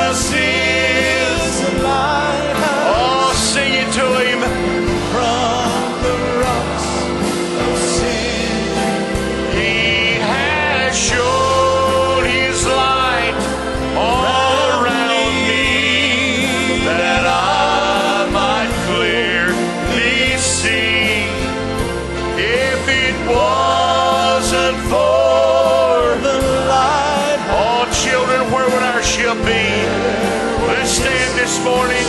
is a lighthouse. Oh, sing it to Him. From the rocks of sin, He has shown His light all around me, that I might clearly see. If it wasn't for the lighthouse. all children, where would our ship be? Let's stand this morning.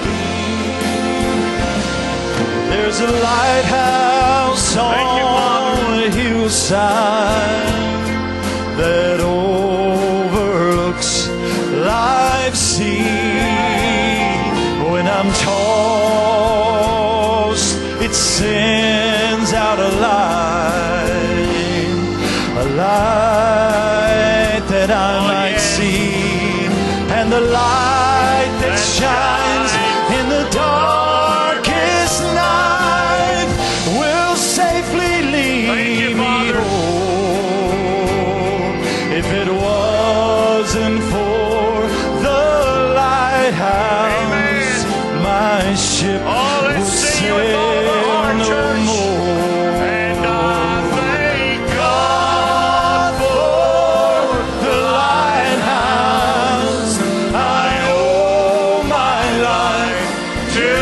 There's a lighthouse on a hillside that overlooks life's sea. When I'm tossed, it sends out a light that I might see, and the light that shines in the darkest night will safely lead me home. If it wasn't for the lighthouse, my ship Oh, would let's sing it with all of our sail heart, no church. more. And I thank God for The lighthouse, I owe my life to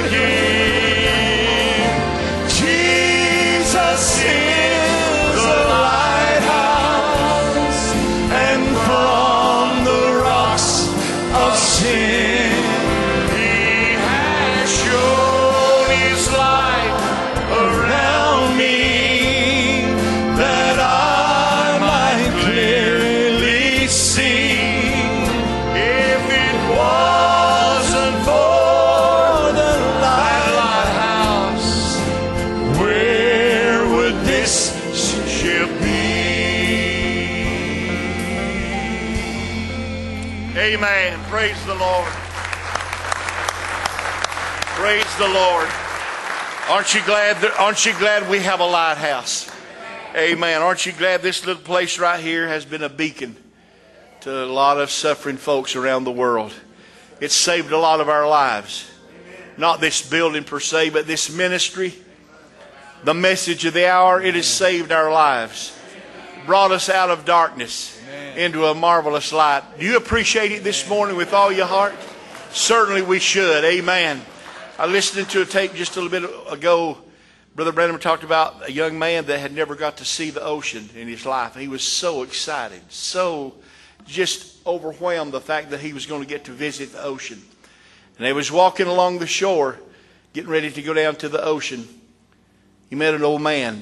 Him. Jesus is the lighthouse, and from the rocks of sin, He has shown His light around me, that I might clearly see. If it wasn't for the lighthouse, where would this ship be? Amen. Praise the Lord. Praise the Lord. Aren't you glad we have a lighthouse? Amen. Aren't you glad this little place right here has been a beacon to a lot of suffering folks around the world? It's saved a lot of our lives. Not this building per se, but this ministry. The message of the hour, it has saved our lives. Brought us out of darkness into a marvelous light. Do you appreciate it this morning with all your heart? Certainly we should. Amen. I listened to a tape just a little bit ago. Brother Branham talked about a young man that had never got to see the ocean in his life. He was so excited, so just overwhelmed the fact that he was going to get to visit the ocean. And they was walking along the shore, getting ready to go down to the ocean. He met an old man.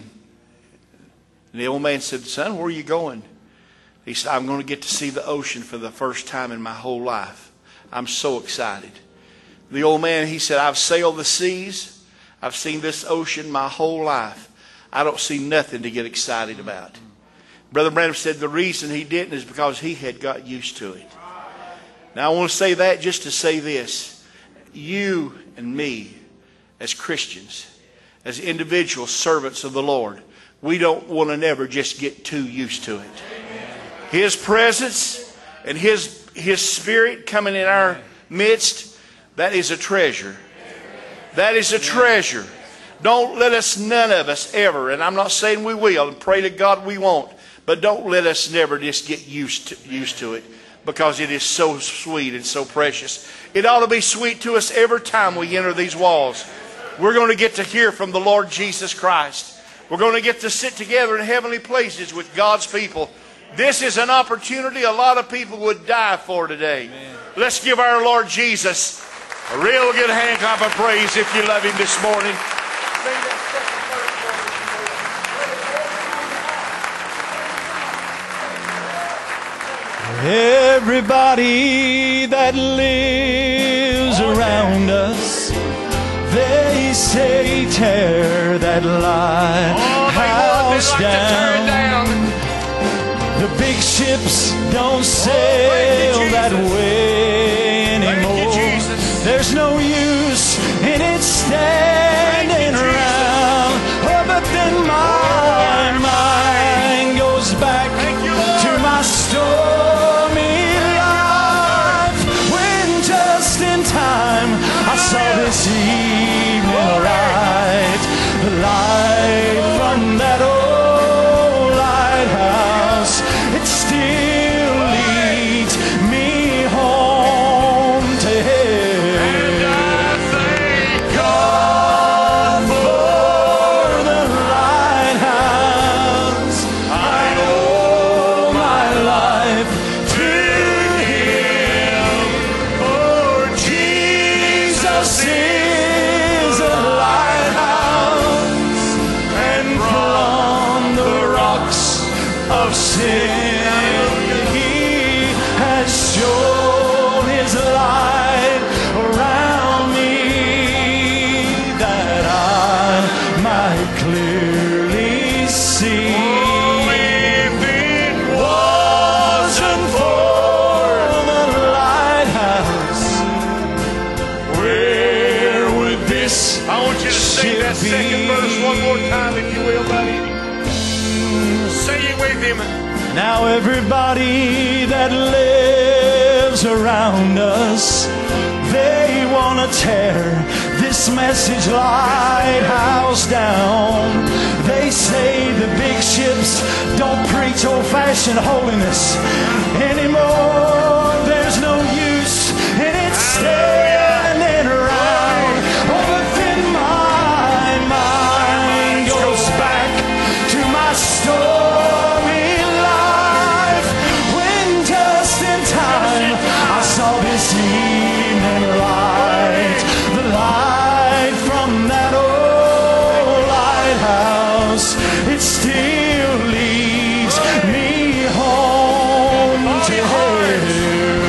And the old man said, "Son, where are you going?" He said, "I'm going to get to see the ocean for the first time in my whole life. I'm so excited." The old man, he said, "I've sailed the seas. I've seen this ocean my whole life. I don't see nothing to get excited about." Brother Branham said the reason he didn't is because he had got used to it. Now I want to say that just to say this. You and me as Christians, as individual servants of the Lord, we don't want to never just get too used to it. His presence and His Spirit coming in our midst, that is a treasure. That is a treasure. Don't let us, none of us ever, and I'm not saying we will, and pray to God we won't, but don't let us never just get used to it, because it is so sweet and so precious. It ought to be sweet to us every time we enter these walls. We're going to get to hear from the Lord Jesus Christ. We're going to get to sit together in heavenly places with God's people. This is an opportunity a lot of people would die for today. Amen. Let's give our Lord Jesus a real good hand clap of praise if you love Him this morning. Everybody that lives around us, they say tear that lighthouse down. The big ships don't sail that way anymore. There's no use in it standing around. Oh, but then my mind goes back to my stormy life. saw this evening light, the light from that old lighthouse. It still leads me home to heaven. And I thank God for the lighthouse. I owe my life to Him. for Jesus is a lighthouse, and from the rocks of sin He has shown His light around me, that I might clearly see. if it Wasn't for the lighthouse, where would this I want you to sing that second verse one more time, if you will, buddy. Sing it with him. Now everybody that lives around us, they want to tear this message lighthouse down. They say the big ships don't preach old-fashioned holiness anymore. There's no use in it standing around. Oh, but then my mind goes back to my stormy life, when just in time I saw this evening light, the light from that old lighthouse. It still leads me home to heaven.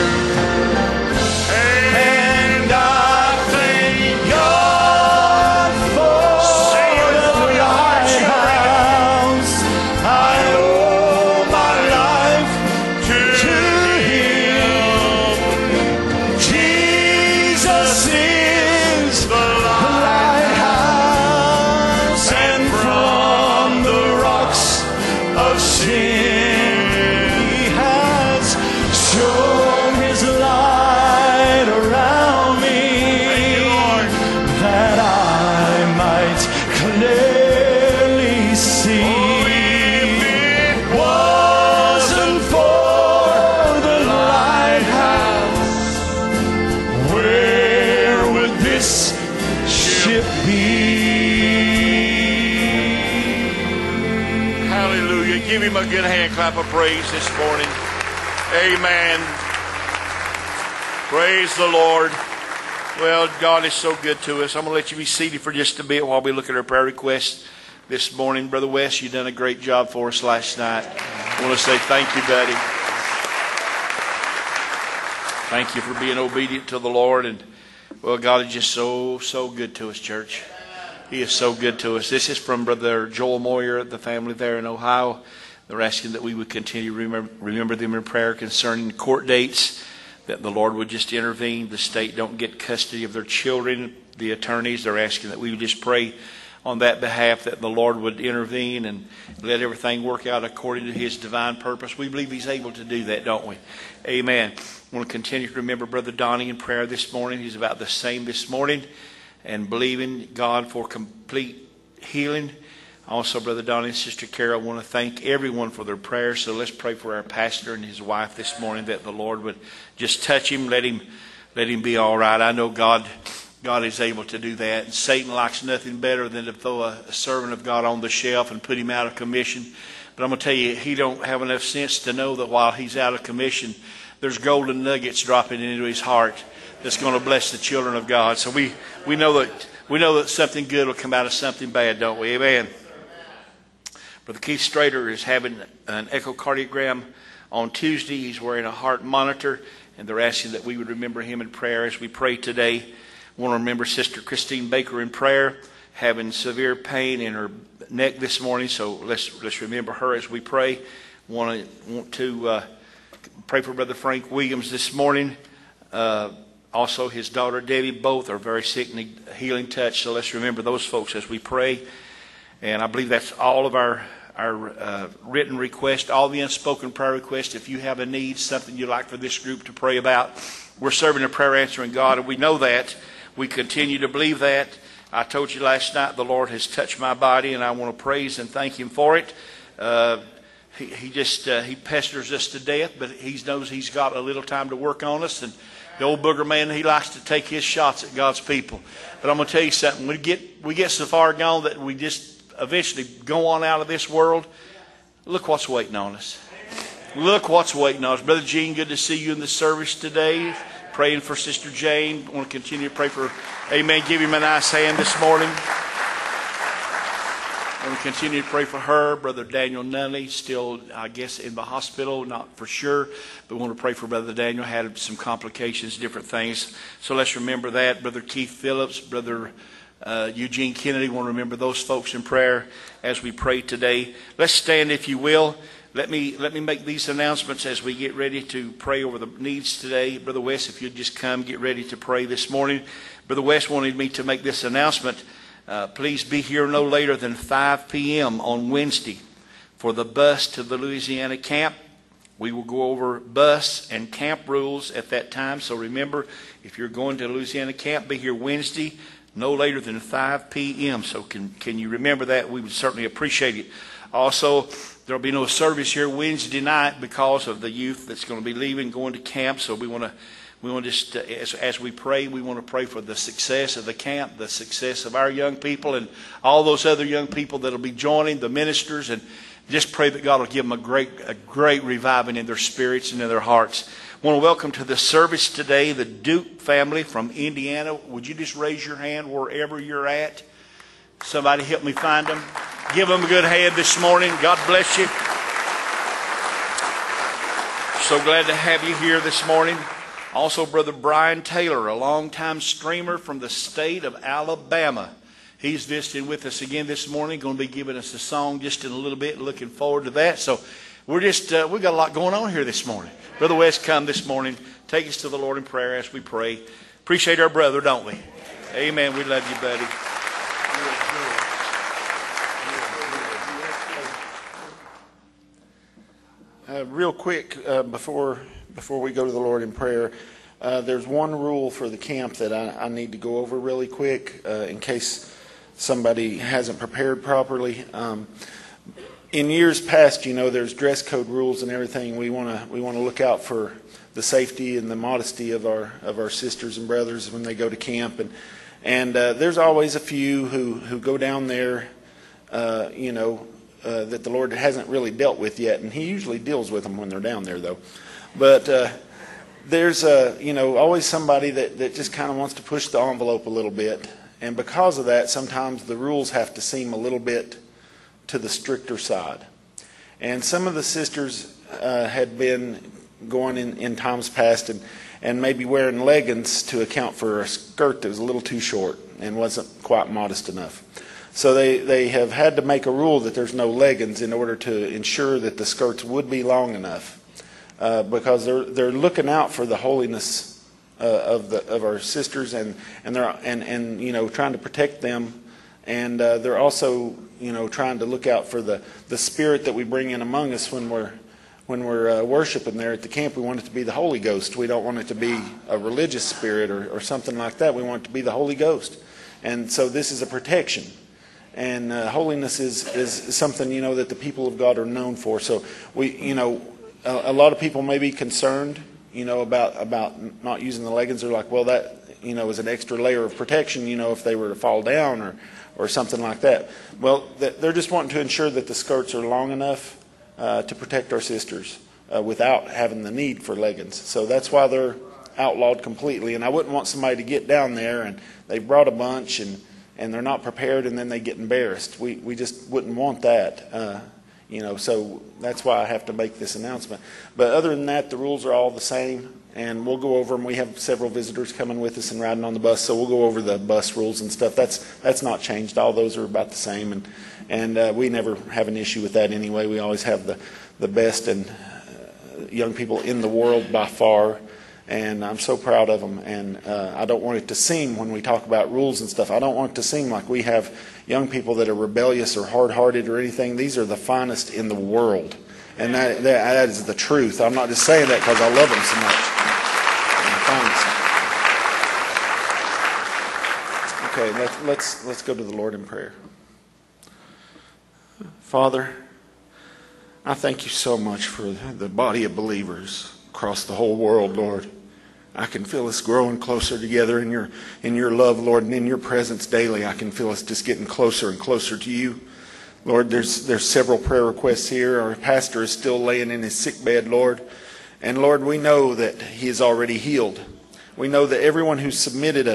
And I thank God for the lighthouse. I owe my life to Him. Jesus is the lighthouse, and from the rocks of sin He has shown His light around me, that I might clearly see. If it wasn't for the lighthouse, where would this ship be? Hallelujah. Give him a good hand clap of praise this morning. Amen. Praise the Lord. Well, God is so good to us. I'm going to let you be seated for just a bit while we look at our prayer requests this morning. Brother Wes, you done a great job for us last night. I want to say thank you, buddy. Thank you for being obedient to the Lord. And, well, God is just so good to us, church. He is so good to us. This is from Brother Joel Moyer, the family there in Ohio. They're asking that we would continue to remember them in prayer concerning court dates, that the Lord would just intervene. The state don't get custody of their children. The attorneys, they're asking that we would just pray on that behalf, that the Lord would intervene and let everything work out according to His divine purpose. We believe He's able to do that, don't we? Amen. I want to continue to remember Brother Donnie in prayer this morning. He's about the same this morning, and believing God for complete healing. Also, Brother Donnie and Sister Carol, I want to thank everyone for their prayers. So let's pray for our pastor and his wife this morning, that the Lord would just touch him, let him be all right. I know God is able to do that. And Satan likes nothing better than to throw a servant of God on the shelf and put him out of commission. But I'm going to tell you, he don't have enough sense to know that while he's out of commission, there's golden nuggets dropping into his heart that's going to bless the children of God. So we know that something good will come out of something bad, don't we? Amen. Brother Keith Strader is having an echocardiogram on Tuesday. He's wearing a heart monitor, and they're asking that we would remember him in prayer as we pray today. I want to remember Sister Christine Baker in prayer, having severe pain in her neck this morning. So let's remember her as we pray. Want to pray for Brother Frank Williams this morning. Also, his daughter Debbie, both are very sick and need a healing touch. So let's remember those folks as we pray. And I believe that's all of our written requests, all the unspoken prayer requests. If you have a need, something you'd like for this group to pray about, we're serving a prayer answering God, and we know that. We continue to believe that. I told you last night the Lord has touched my body, and I want to praise and thank Him for it. He pesters us to death, but He knows He's got a little time to work on us. And the old booger man, he likes to take his shots at God's people. But I'm going to tell you something. We get so far gone that we just eventually go on out of this world. Look what's waiting on us. Look what's waiting on us. Brother Gene, good to see you in the service today. Praying for Sister Jane. I want to continue to pray for her. Amen. Give him a nice hand this morning. I want to continue to pray for her. Brother Daniel Nunley, still, I guess, in the hospital, not for sure. But we want to pray for Brother Daniel. Had some complications, different things. So let's remember that. Brother Keith Phillips, Brother Eugene Kennedy, want to remember those folks in prayer as we pray today. Let's stand, if you will. Let me make these announcements as we get ready to pray over the needs today. Brother West, if you'd just come, get ready to pray this morning. Brother West wanted me to make this announcement. Please be here no later than 5 p.m. on Wednesday for the bus to the Louisiana camp. We will go over bus and camp rules at that time. So remember, if you're going to Louisiana camp, be here Wednesday no later than 5 p.m. So can you remember that? We would certainly appreciate it. Also, there will be no service here Wednesday night because of the youth that's going to be leaving, going to camp. So we want to just, as we pray, we want to pray for the success of the camp, the success of our young people, and all those other young people that will be joining, the ministers, and just pray that God will give them a great reviving in their spirits and in their hearts. I want to welcome to the service today the Duke family from Indiana. Would you just raise your hand wherever you're at? Somebody help me find them. Give them a good hand this morning. God bless you. So glad to have you here this morning. Also, Brother Brian Taylor, a longtime streamer from the state of Alabama. He's visiting with us again this morning, going to be giving us a song just in a little bit. Looking forward to that. So we've got a lot going on here this morning. Brother West, come this morning. Take us to the Lord in prayer as we pray. Appreciate our brother, don't we? Amen. We love you, buddy. Real quick, before we go to the Lord in prayer, there's one rule for the camp that I need to go over really quick in case somebody hasn't prepared properly. In years past, there's dress code rules and everything. We want to look out for the safety and the modesty of our sisters and brothers when they go to camp, and there's always a few who go down there, that the Lord hasn't really dealt with yet, and He usually deals with them when they're down there, though. But there's always somebody that just kind of wants to push the envelope a little bit, and because of that, sometimes the rules have to seem a little bit to the stricter side. And some of the sisters had been going in times past and maybe wearing leggings to account for a skirt that was a little too short and wasn't quite modest enough. So they have had to make a rule that there's no leggings in order to ensure that the skirts would be long enough, because they're looking out for the holiness of our sisters and they're trying to protect them, and they're also trying to look out for the spirit that we bring in among us when we're worshiping there at the camp. We want it to be the Holy Ghost. We don't want it to be a religious spirit or something like that. We want it to be the Holy Ghost, and so this is a protection. And holiness is something, that the people of God are known for. So a lot of people may be concerned, about not using the leggings. They're like, well, that, is an extra layer of protection, if they were to fall down or something like that. Well, they're just wanting to ensure that the skirts are long enough to protect our sisters without having the need for leggings. So that's why they're outlawed completely. And I wouldn't want somebody to get down there and they brought a bunch and they're not prepared, and then they get embarrassed. We just wouldn't want that, so that's why I have to make this announcement. But other than that, the rules are all the same, and we'll go over them. We have several visitors coming with us and riding on the bus, so we'll go over the bus rules and stuff. That's not changed. All those are about the same, and we never have an issue with that anyway. We always have the best and young people in the world by far. And I'm so proud of them, and I don't want it to seem, when we talk about rules and stuff, I don't want it to seem like we have young people that are rebellious or hard-hearted or anything. These are the finest in the world, and that is the truth. I'm not just saying that because I love them so much. Okay, let's go to the Lord in prayer. Father, I thank you so much for the body of believers across the whole world, Lord. I can feel us growing closer together in your love, Lord, and in your presence daily. I can feel us just getting closer and closer to you. Lord, there's several prayer requests here. Our pastor is still laying in his sick bed, Lord. And Lord, we know that he is already healed. We know that everyone who submitted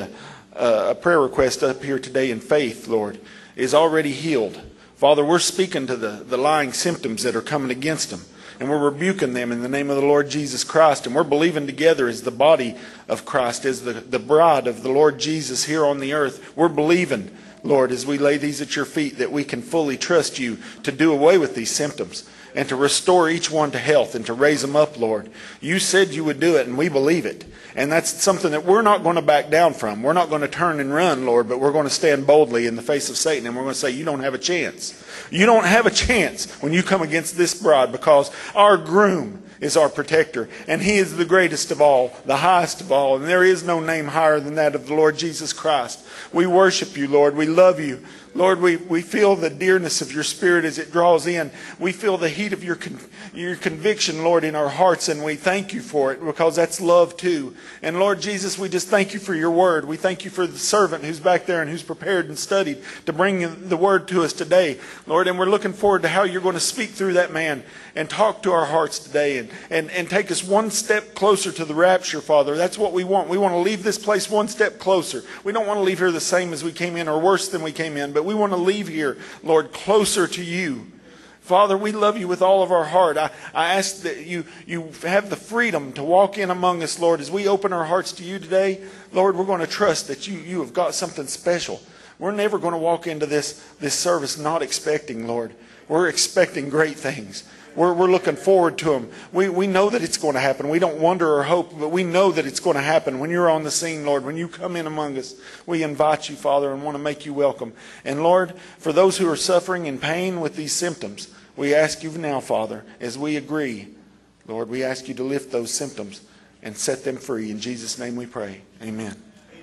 a prayer request up here today in faith, Lord, is already healed. Father, we're speaking to the lying symptoms that are coming against them. And we're rebuking them in the name of the Lord Jesus Christ. And we're believing together as the body of Christ, as the bride of the Lord Jesus here on the earth. We're believing, Lord, as we lay these at your feet, that we can fully trust you to do away with these symptoms and to restore each one to health and to raise them up, Lord. You said you would do it, and we believe it. And that's something that we're not going to back down from. We're not going to turn and run, Lord, but we're going to stand boldly in the face of Satan, and we're going to say, you don't have a chance. You don't have a chance when you come against this bride, because our groom is our protector, and he is the greatest of all, the highest of all, and there is no name higher than that of the Lord Jesus Christ. We worship you, Lord. We love you. Lord, we feel the dearness of your Spirit as it draws in. We feel the heat of your conviction, Lord, in our hearts, and we thank you for it, because that's love too. And Lord Jesus, we just thank you for your word. We thank you for the servant who's back there and who's prepared and studied to bring the word to us today, Lord. And we're looking forward to how you're going to speak through that man and talk to our hearts today and take us one step closer to the rapture, Father. That's what we want. We want to leave this place one step closer. We don't want to leave here the same as we came in or worse than we came in, but we want to leave here, Lord, closer to you. Father, we love you with all of our heart. I ask that you have the freedom to walk in among us, Lord. As we open our hearts to you today, Lord, we're going to trust that you have got something special. We're never going to walk into this service not expecting, Lord. We're expecting great things. We're looking forward to them. We know that it's going to happen. We don't wonder or hope, but we know that it's going to happen. When you're on the scene, Lord, when you come in among us, we invite you, Father, and want to make you welcome. And Lord, for those who are suffering in pain with these symptoms, we ask you now, Father, as we agree, Lord, we ask you to lift those symptoms and set them free. In Jesus' name we pray. Amen.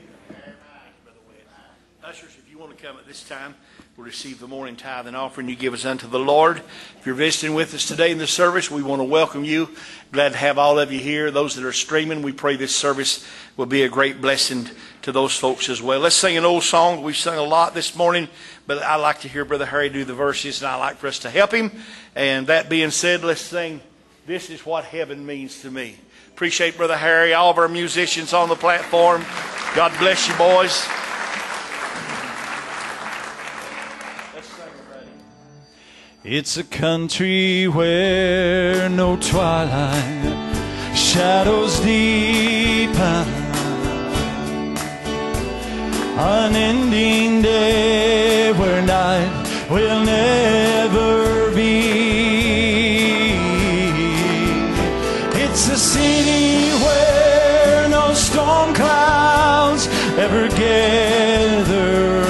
Ushers, if you want to come at this time, we'll receive the morning tithe and offering you give us unto the Lord. If you're visiting with us today in the service, we want to welcome you. Glad to have all of you here. Those that are streaming, we pray this service will be a great blessing to those folks as well. Let's sing an old song. We've sung a lot this morning, but I like to hear Brother Harry do the verses, and I like for us to help him. And that being said, let's sing This Is What Heaven Means to Me. Appreciate Brother Harry, all of our musicians on the platform. God bless you, boys. It's a country where no twilight shadows deepen, unending day where night will never be. It's a city where no storm clouds ever gather.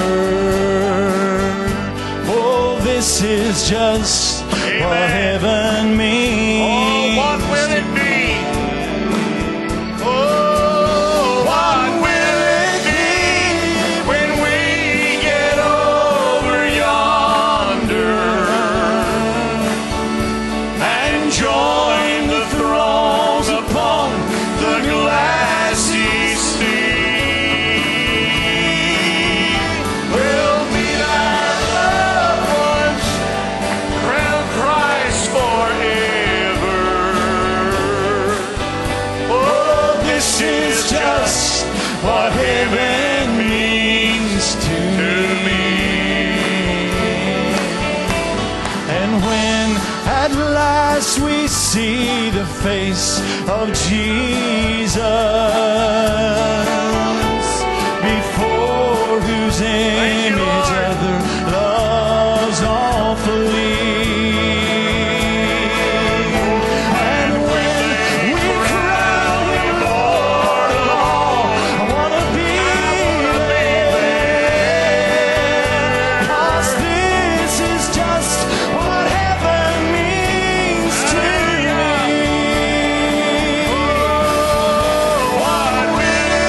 This is just what heaven means. Oh, what will it be? Oh, what will it be when we get over yonder and join the thrones upon the glassy sea? We'll be there. This is just what heaven means to me. And when at last we see the face of Jesus, before whose image other loves awfully. What will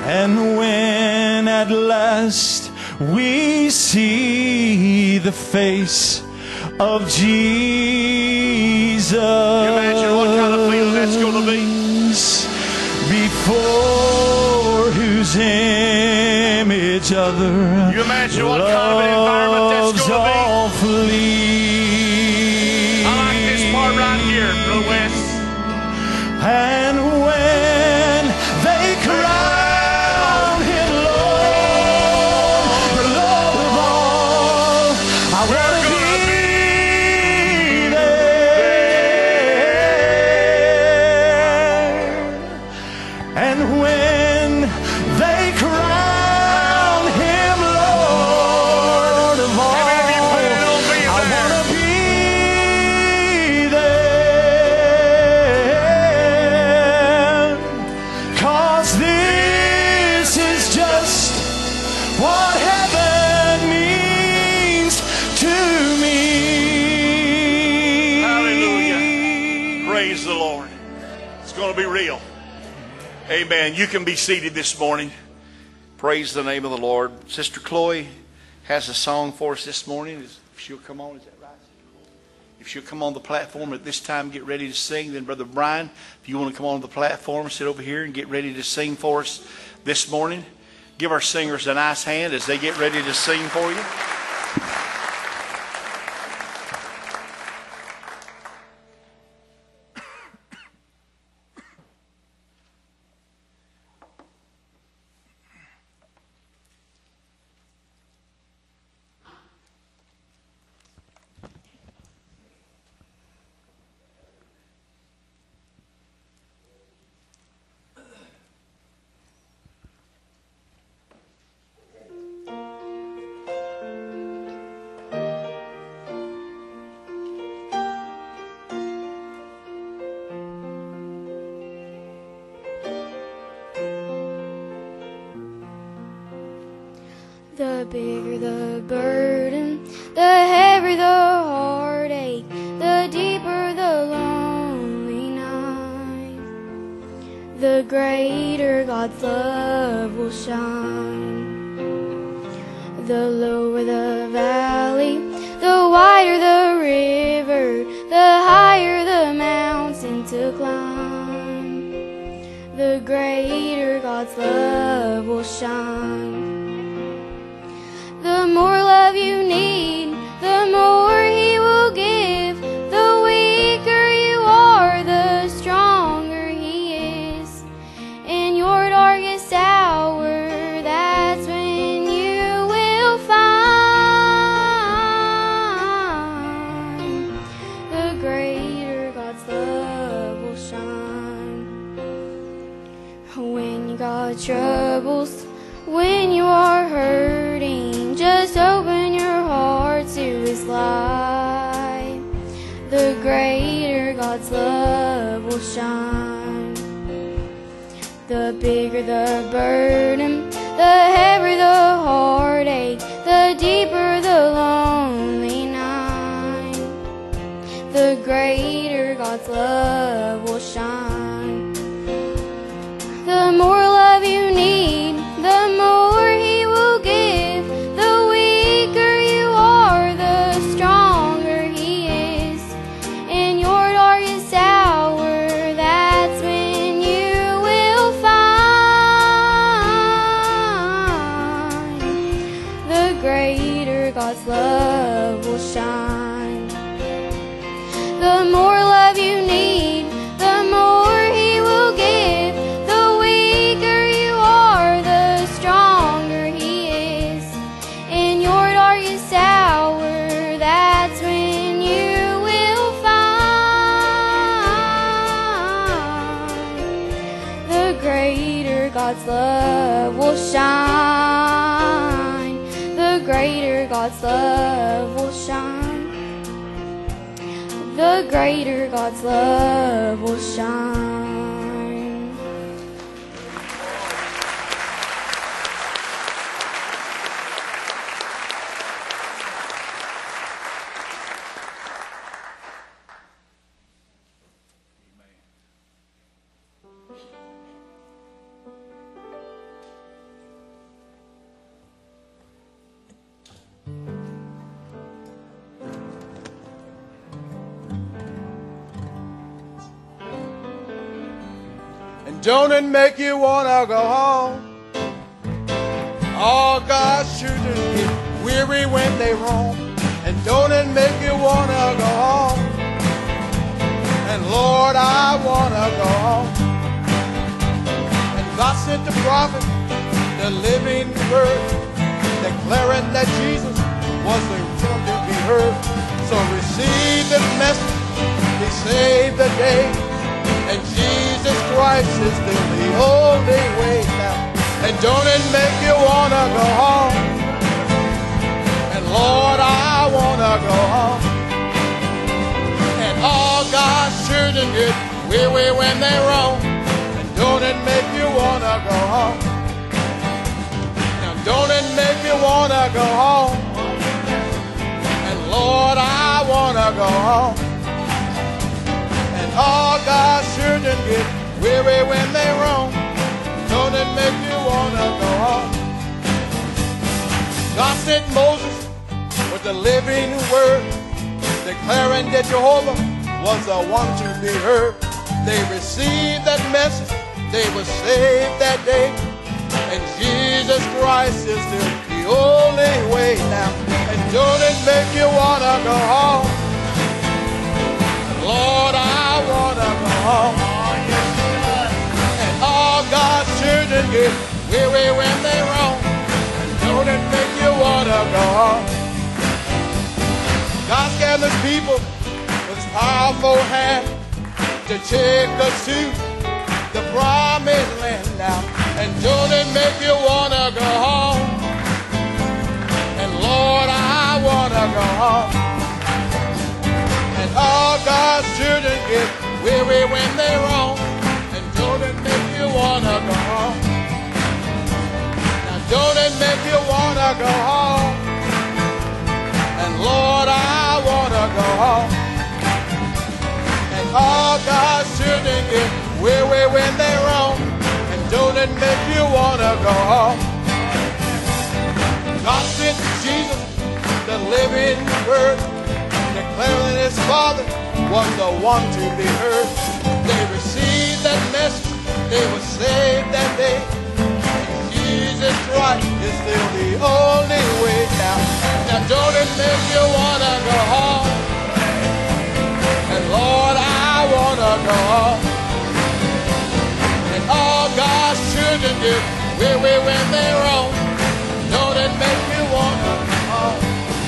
And when at last we see the face of Jesus, you imagine what kind of feeling that's going to be? Before whose image other You imagine what kind of an environment that's going to be? all flee. I like this part right here, Brother Wes. And when they crown him Lord, the Lord of all, I want to be there. And when they crown him Lord of all, How many of you planning on being I there? want to be there. 'Cause this is just what heaven means to me. Hallelujah. Praise the Lord. It's going to be real. Amen. You can be seated this morning. Praise the name of the Lord. Sister Chloe has a song for us this morning. If she'll come on, is that right? If she'll come on the platform at this time, get ready to sing. Then Brother Brian, if you want to come on the platform, sit over here and get ready to sing for us this morning. Give our singers a nice hand as they get ready to sing for you. The bigger the burden, the heavier the heartache, the deeper the lonely night, the greater God's love will shine. The lower the valley, the wider the river, the higher the mountain to climb, the greater God's love will shine. The more love you need, the more He will give. The weaker you are, the stronger He is. In your darkest hour, that's when you will find the greater God's love will shine. When you got troubles, when you are hurting, just open your heart to His light. The greater God's love will shine. The bigger the burden, the heavier the heartache, the deeper the lonely night, the greater God's love will shine. The more love you need, the more He will give. The weaker you are, the stronger He is. In your darkest hour, that's when you will find the greater God's love will shine. The more love you need, the more He will give. The weaker you are, the stronger He is. In your darkest hour, that's when you will find the greater God's love will shine. The greater God's love will shine. The greater God's love will shine. And don't it make you wanna go home? All God's children get weary when they roam. And don't it make you wanna go home? And Lord, I wanna go home. And God sent the prophet, the living word, declaring that Jesus was the one to be heard. So receive this message, be saved today. And Jesus Christ is still the only way now. And don't it make you wanna go home? And Lord, I wanna go home. And all God's children get weary when they roam. And don't it make you wanna go home? Now don't it make you wanna go home? And Lord, I wanna go home. And all God's children get weary when they roam. Don't it make you wanna go home? God sent Moses with the living word, declaring that Jehovah was the one to be heard. They received that message, they were saved that day. And Jesus Christ is still the only way now. And don't it make you wanna go home? Lord, I wanna go home. And all God's children get weary when they roam. And don't it make you wanna go home? God gathers people with his powerful hand to take us to the promised land now. And don't it make you wanna go home? And Lord, I wanna go home. And all God's children get weary when they roam. And don't it make you wanna go home? Now don't it make you wanna go home? And Lord, I wanna go home. And all God's children get weary when they roam. And don't it make you wanna go home? God sent Jesus, the living word, declaring his Father was the one to be heard. They received that message, they were saved that day. Jesus Christ is still the only way now. Now don't it make you wanna go home? And Lord, I wanna go home. And all God's children get weary when they roam. Don't it make you wanna go home?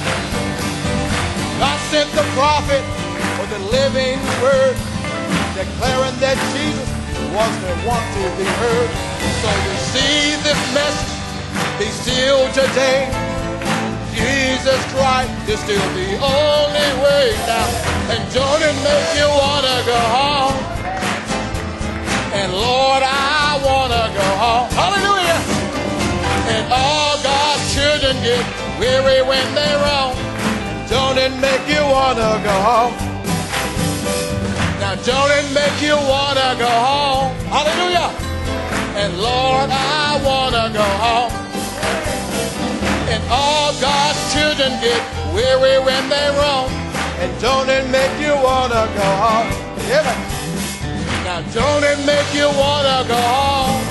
God sent the prophet with the living word, declaring that Jesus was the one to be heard. So receive this message, be still today. Jesus Christ is still the only way now. And don't it make you wanna go home? And Lord, I wanna go home. Hallelujah! And all God's children get weary when they roam. Don't it make you wanna go home? Now don't it make you wanna go home? Hallelujah! And Lord, I wanna go home. And all God's children get weary when they roam. And don't it make you wanna go home? Yeah. Now don't it make you wanna go home?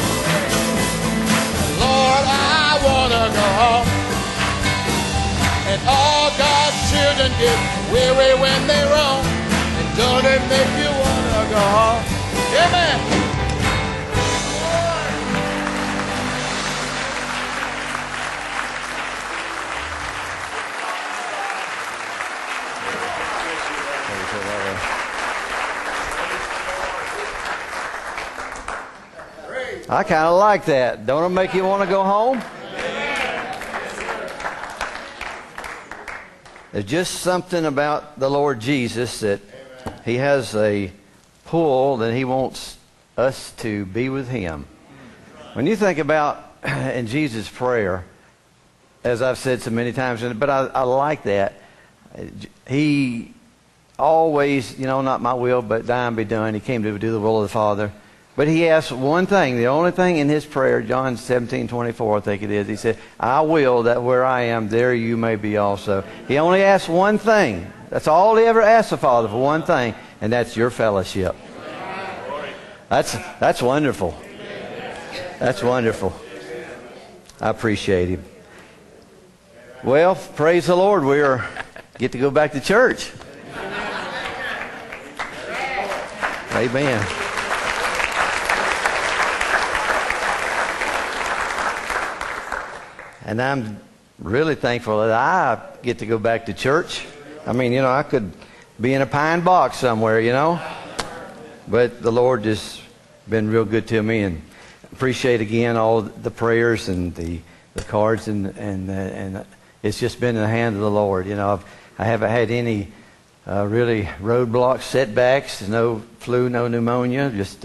Lord, I wanna go home. And all God's children get weary when they roam. And don't it make you wanna go home? Amen. I kind of like that. Don't it make you want to go home? There's just something about the Lord Jesus that he has a pull that he wants us to be with him. When you think about in Jesus' prayer, as I've said so many times, but I like that. He always, not my will, but thine be done. He came to do the will of the Father. But he asked one thing, the only thing in his prayer, John 17:24, I think it is. He said, I will that where I am, there you may be also. He only asked one thing. That's all he ever asked the Father, for one thing, and that's your fellowship. That's wonderful. That's wonderful. I appreciate him. Well, praise the Lord. We get to go back to church. Amen. And I'm really thankful that I get to go back to church. I mean, I could be in a pine box somewhere, But the Lord just been real good to me, and appreciate again all the prayers and the cards, and it's just been in the hand of the Lord. I haven't had any really roadblocks, setbacks, no flu, no pneumonia. Just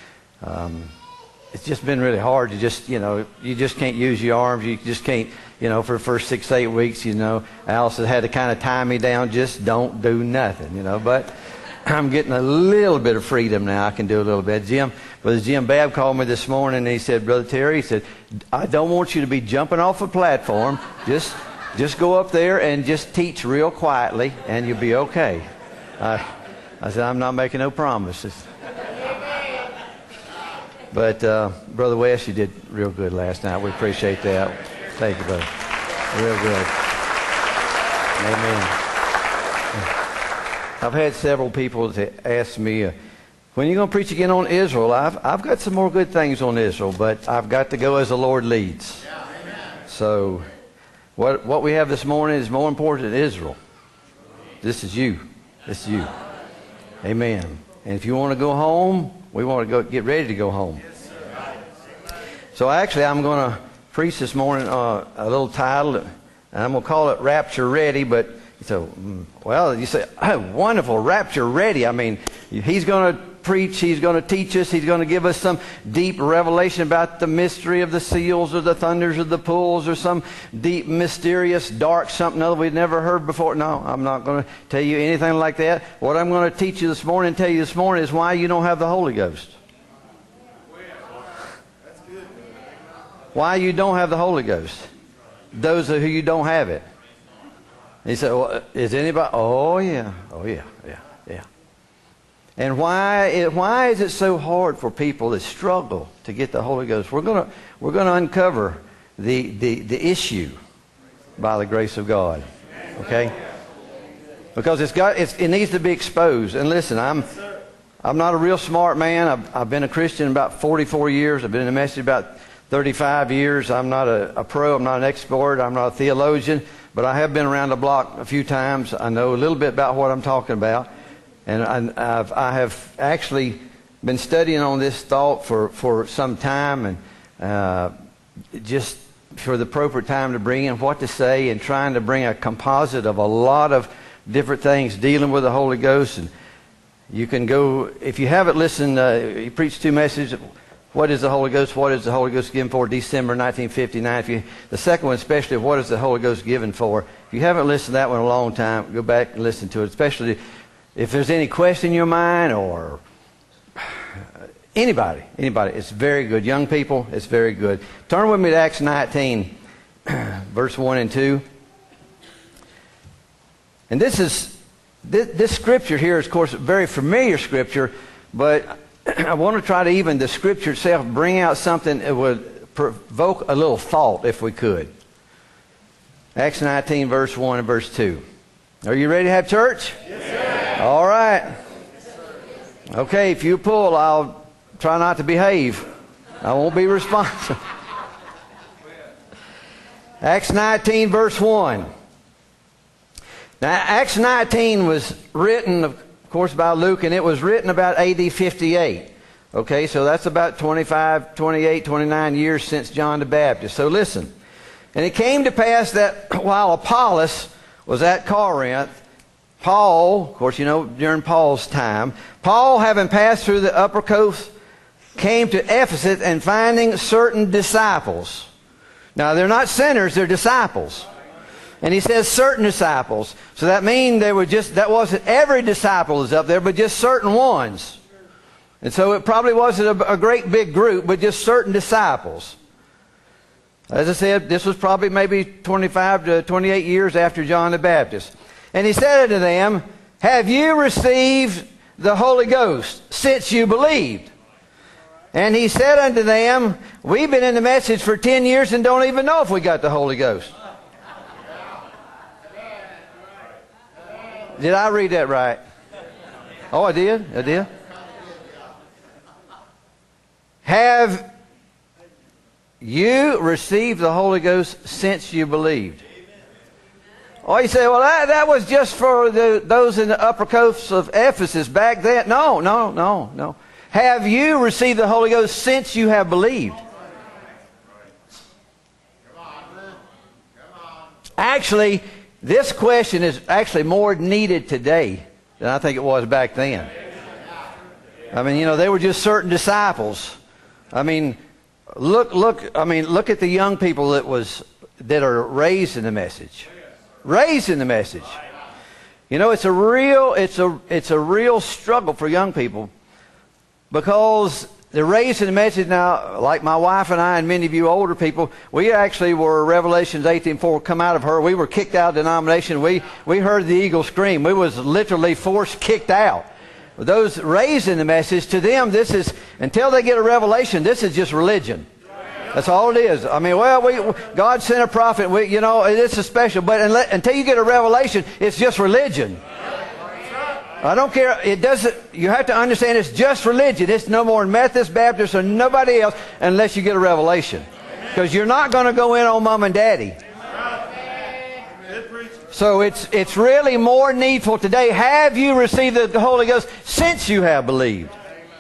it's just been really hard to just, you just can't use your arms. You just can't, for the first 6 to 8 weeks, Alice had to kind of tie me down. Just don't do nothing, But I'm getting a little bit of freedom now. I can do a little bit. Brother Jim Babb called me this morning, and he said, Brother Terry, he said, I don't want you to be jumping off a platform. Just go up there and just teach real quietly, and you'll be okay. I said, I'm not making no promises. But Brother West, you did real good last night. We appreciate that. Thank you, brother. Real good. Amen. I've had several people that ask me, when are you going to preach again on Israel? I've got some more good things on Israel, but I've got to go as the Lord leads. So what we have this morning is more important than Israel. This is you. This is you. Amen. And if you want to go home, we want to get ready to go home. So actually, I'm going to preach this morning a little title, and I'm going to call it Rapture Ready. But so, you say, oh, wonderful, Rapture Ready. I mean, he's going to preach, he's going to teach us, he's going to give us some deep revelation about the mystery of the seals or the thunders of the pools or some deep, mysterious, dark something other we've never heard before. No, I'm not going to tell you anything like that. What I'm going to teach you this morning and tell you this morning is why you don't have the Holy Ghost. Why you don't have the Holy Ghost. Those of you don't have it. He said, well, is anybody? Oh, yeah. And why is it so hard for people that struggle to get the Holy Ghost? We're going to uncover the issue by the grace of God. Okay? Because it needs to be exposed. And listen, I'm not a real smart man. I've been a Christian about 44 years. I've been in the message about 35 years. I'm not a pro. I'm not an expert. I'm not a theologian. But I have been around the block a few times. I know a little bit about what I'm talking about. And I have actually been studying on this thought for some time, and just for the appropriate time to bring in what to say, and trying to bring a composite of a lot of different things dealing with the Holy Ghost. And you can go, if you haven't listened, he preached 2 messages. What is the Holy Ghost? What is the Holy Ghost given for? December 1959. The second one especially, what is the Holy Ghost given for? If you haven't listened to that one in a long time, go back and listen to it, especially if there's any question in your mind, or anybody, it's very good. Young people, it's very good. Turn with me to Acts 19, verse 1 and 2. And this scripture here is, of course, a very familiar scripture, but I want to try to even the scripture itself bring out something that would provoke a little thought, if we could. Acts 19, verse 1 and verse 2. Are you ready to have church? Yes, sir. All right. Okay, if you pull, I'll try not to behave. I won't be responsible. Acts 19, verse 1. Now, Acts 19 was written, of course, by Luke, and it was written about AD 58. Okay, so that's about 25, 28, 29 years since John the Baptist. So listen. And it came to pass that while Apollos was at Corinth, Paul, of course, during Paul's time, Paul, having passed through the upper coast, came to Ephesus, and finding certain disciples. Now, they're not sinners, they're disciples. And he says certain disciples. So that means that wasn't every disciple is up there, but just certain ones. And so it probably wasn't a great big group, but just certain disciples. As I said, this was probably maybe 25 to 28 years after John the Baptist. And he said unto them, have you received the Holy Ghost since you believed? And he said unto them, we've been in the message for 10 years and don't even know if we got the Holy Ghost. Did I read that right? Oh, I did? I did? Have you received the Holy Ghost since you believed? Oh, you say, well, that was just for those in the upper coasts of Ephesus back then. No. Have you received the Holy Ghost since you have believed? Actually, this question is actually more needed today than I think it was back then. I mean, they were just certain disciples. I mean, look at the young people that are raised in the message. Raised in the message. It's a real struggle for young people because they're raised in the message now. Like my wife and I and many of you older people, we actually were Revelations 18:4 come out of her. We were kicked out of the denomination. We heard the eagle scream. We was literally forced kicked out. Those raised in the message, to them, this is, until they get a revelation, this is just religion. That's all it is. I mean, God sent a prophet. This is special. But until you get a revelation, it's just religion. I don't care. It doesn't. You have to understand it's just religion. It's no more Methodist, Baptist, or nobody else unless you get a revelation. Because you're not going to go in on mom and daddy. So it's really more needful today. Have you received the Holy Ghost since you have believed?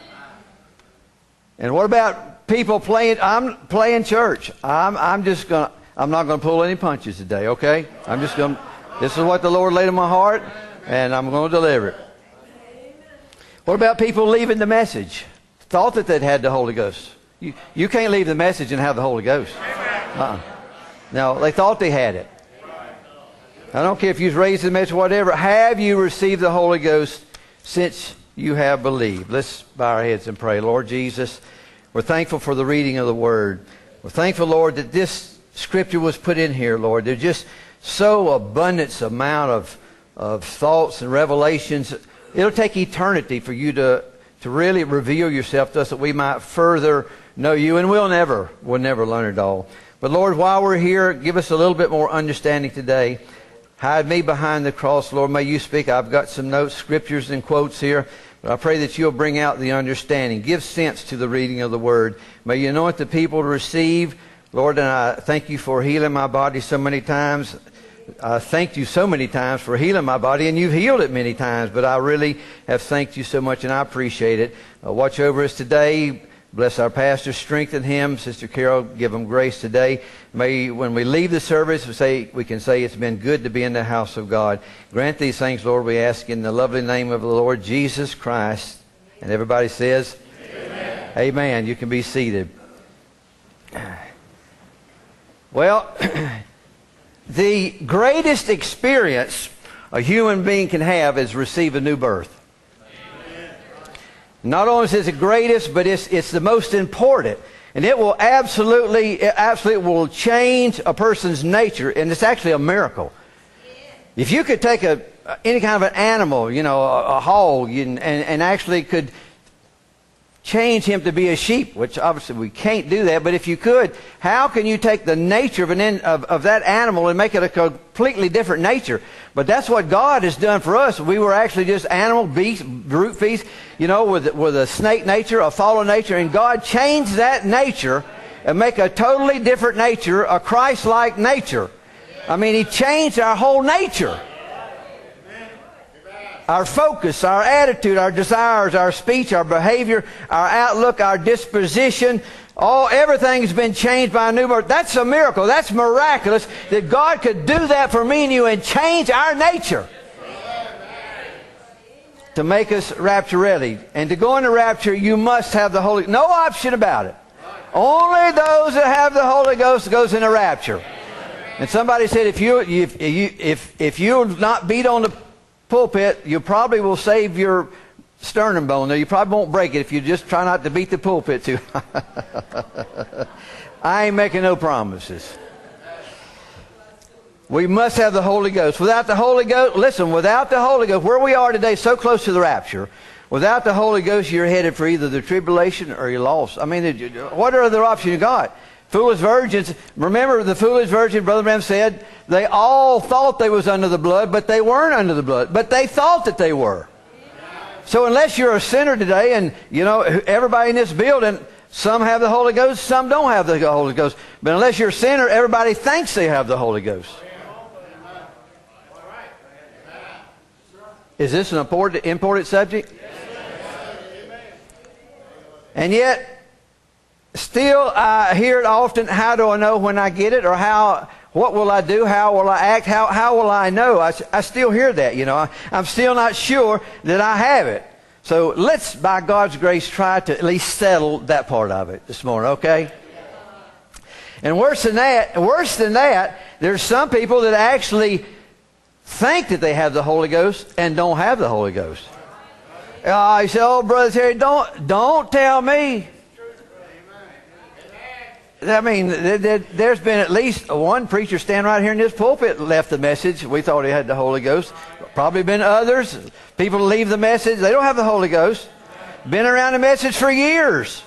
And what about people playing? I'm playing church. I'm not going to pull any punches today. Okay? This is what the Lord laid in my heart, and I'm going to deliver it. What about people leaving the message? Thought that they'd had the Holy Ghost. You can't leave the message and have the Holy Ghost. No, they thought they had it. I don't care if you was raised in the message, whatever. Have you received the Holy Ghost since you have believed? Let's bow our heads and pray. Lord Jesus, we're thankful for the reading of the Word. We're thankful, Lord, that this Scripture was put in here, Lord. There's just so abundant amount of thoughts and revelations. It'll take eternity for you to really reveal yourself to us that we might further know you, and we'll never learn it all. But Lord, while we're here, give us a little bit more understanding today. Hide me behind the cross, Lord. May you speak. I've got some notes, scriptures, and quotes here. But I pray that you'll bring out the understanding. Give sense to the reading of the Word. May you anoint the people to receive. Lord, and I thank you for healing my body so many times. I thanked you so many times for healing my body, and you've healed it many times. But I really have thanked you so much, and I appreciate it. Watch over us today. Bless our pastor, strengthen him. Sister Carol, give him grace today. May, when we leave the service, we can say it's been good to be in the house of God. Grant these things, Lord, we ask in the lovely name of the Lord Jesus Christ. And everybody says, Amen. Amen. You can be seated. Well, the greatest experience a human being can have is receive a new birth. Not only is it the greatest, but it's the most important. And it will absolutely will change a person's nature. And it's actually a miracle. If you could take any kind of an animal, a hog, and actually could change him to be a sheep, which obviously we can't do that, but if you could, how can you take the nature of that animal and make it a completely different nature? But that's what God has done for us. We were actually just animal, beast, brute beast, with a snake nature, a fallen nature, and God changed that nature and make a totally different nature, a Christ-like nature. I mean, He changed our whole nature. Our focus, our attitude, our desires, our speech, our behavior, our outlook, our disposition, everything's been changed by a new birth. That's a miracle. That's miraculous that God could do that for me and you and change our nature to make us rapture ready. And to go into rapture, you must have the Holy Ghost. No option about it. Only those that have the Holy Ghost goes into rapture. And somebody said, if you'll not beat on the pulpit, you probably will save your sternum bone. Now, you probably won't break it if you just try not to beat the pulpit too. I ain't making no promises. We must have the Holy Ghost. Without the Holy Ghost, listen, without the Holy Ghost, where we are today, so close to the rapture, Without the Holy Ghost, you're headed for either the tribulation or you're lost. I mean, what other option you got? Foolish virgins. Remember the foolish virgin, Brother Branham said, they all thought they was under the blood, but they weren't under the blood. But they thought that they were. So unless you're a sinner today, and you know, everybody in this building, some have the Holy Ghost, some don't have the Holy Ghost. But unless you're a sinner, everybody thinks they have the Holy Ghost. Is this an important subject? And yet, still I hear it often, how do I know when I get it? Or what will I do? How will I act? How will I know? I still hear that, you know. I'm still not sure that I have it. So let's, by God's grace, try to at least settle that part of it this morning, okay? And worse than that, there's some people that actually think that they have the Holy Ghost and don't have the Holy Ghost. You say, oh, Brother Terry, don't tell me. I mean, there's been at least one preacher standing right here in this pulpit left the message. We thought he had the Holy Ghost. Probably been others. People leave the message. They don't have the Holy Ghost. Been around the message for years.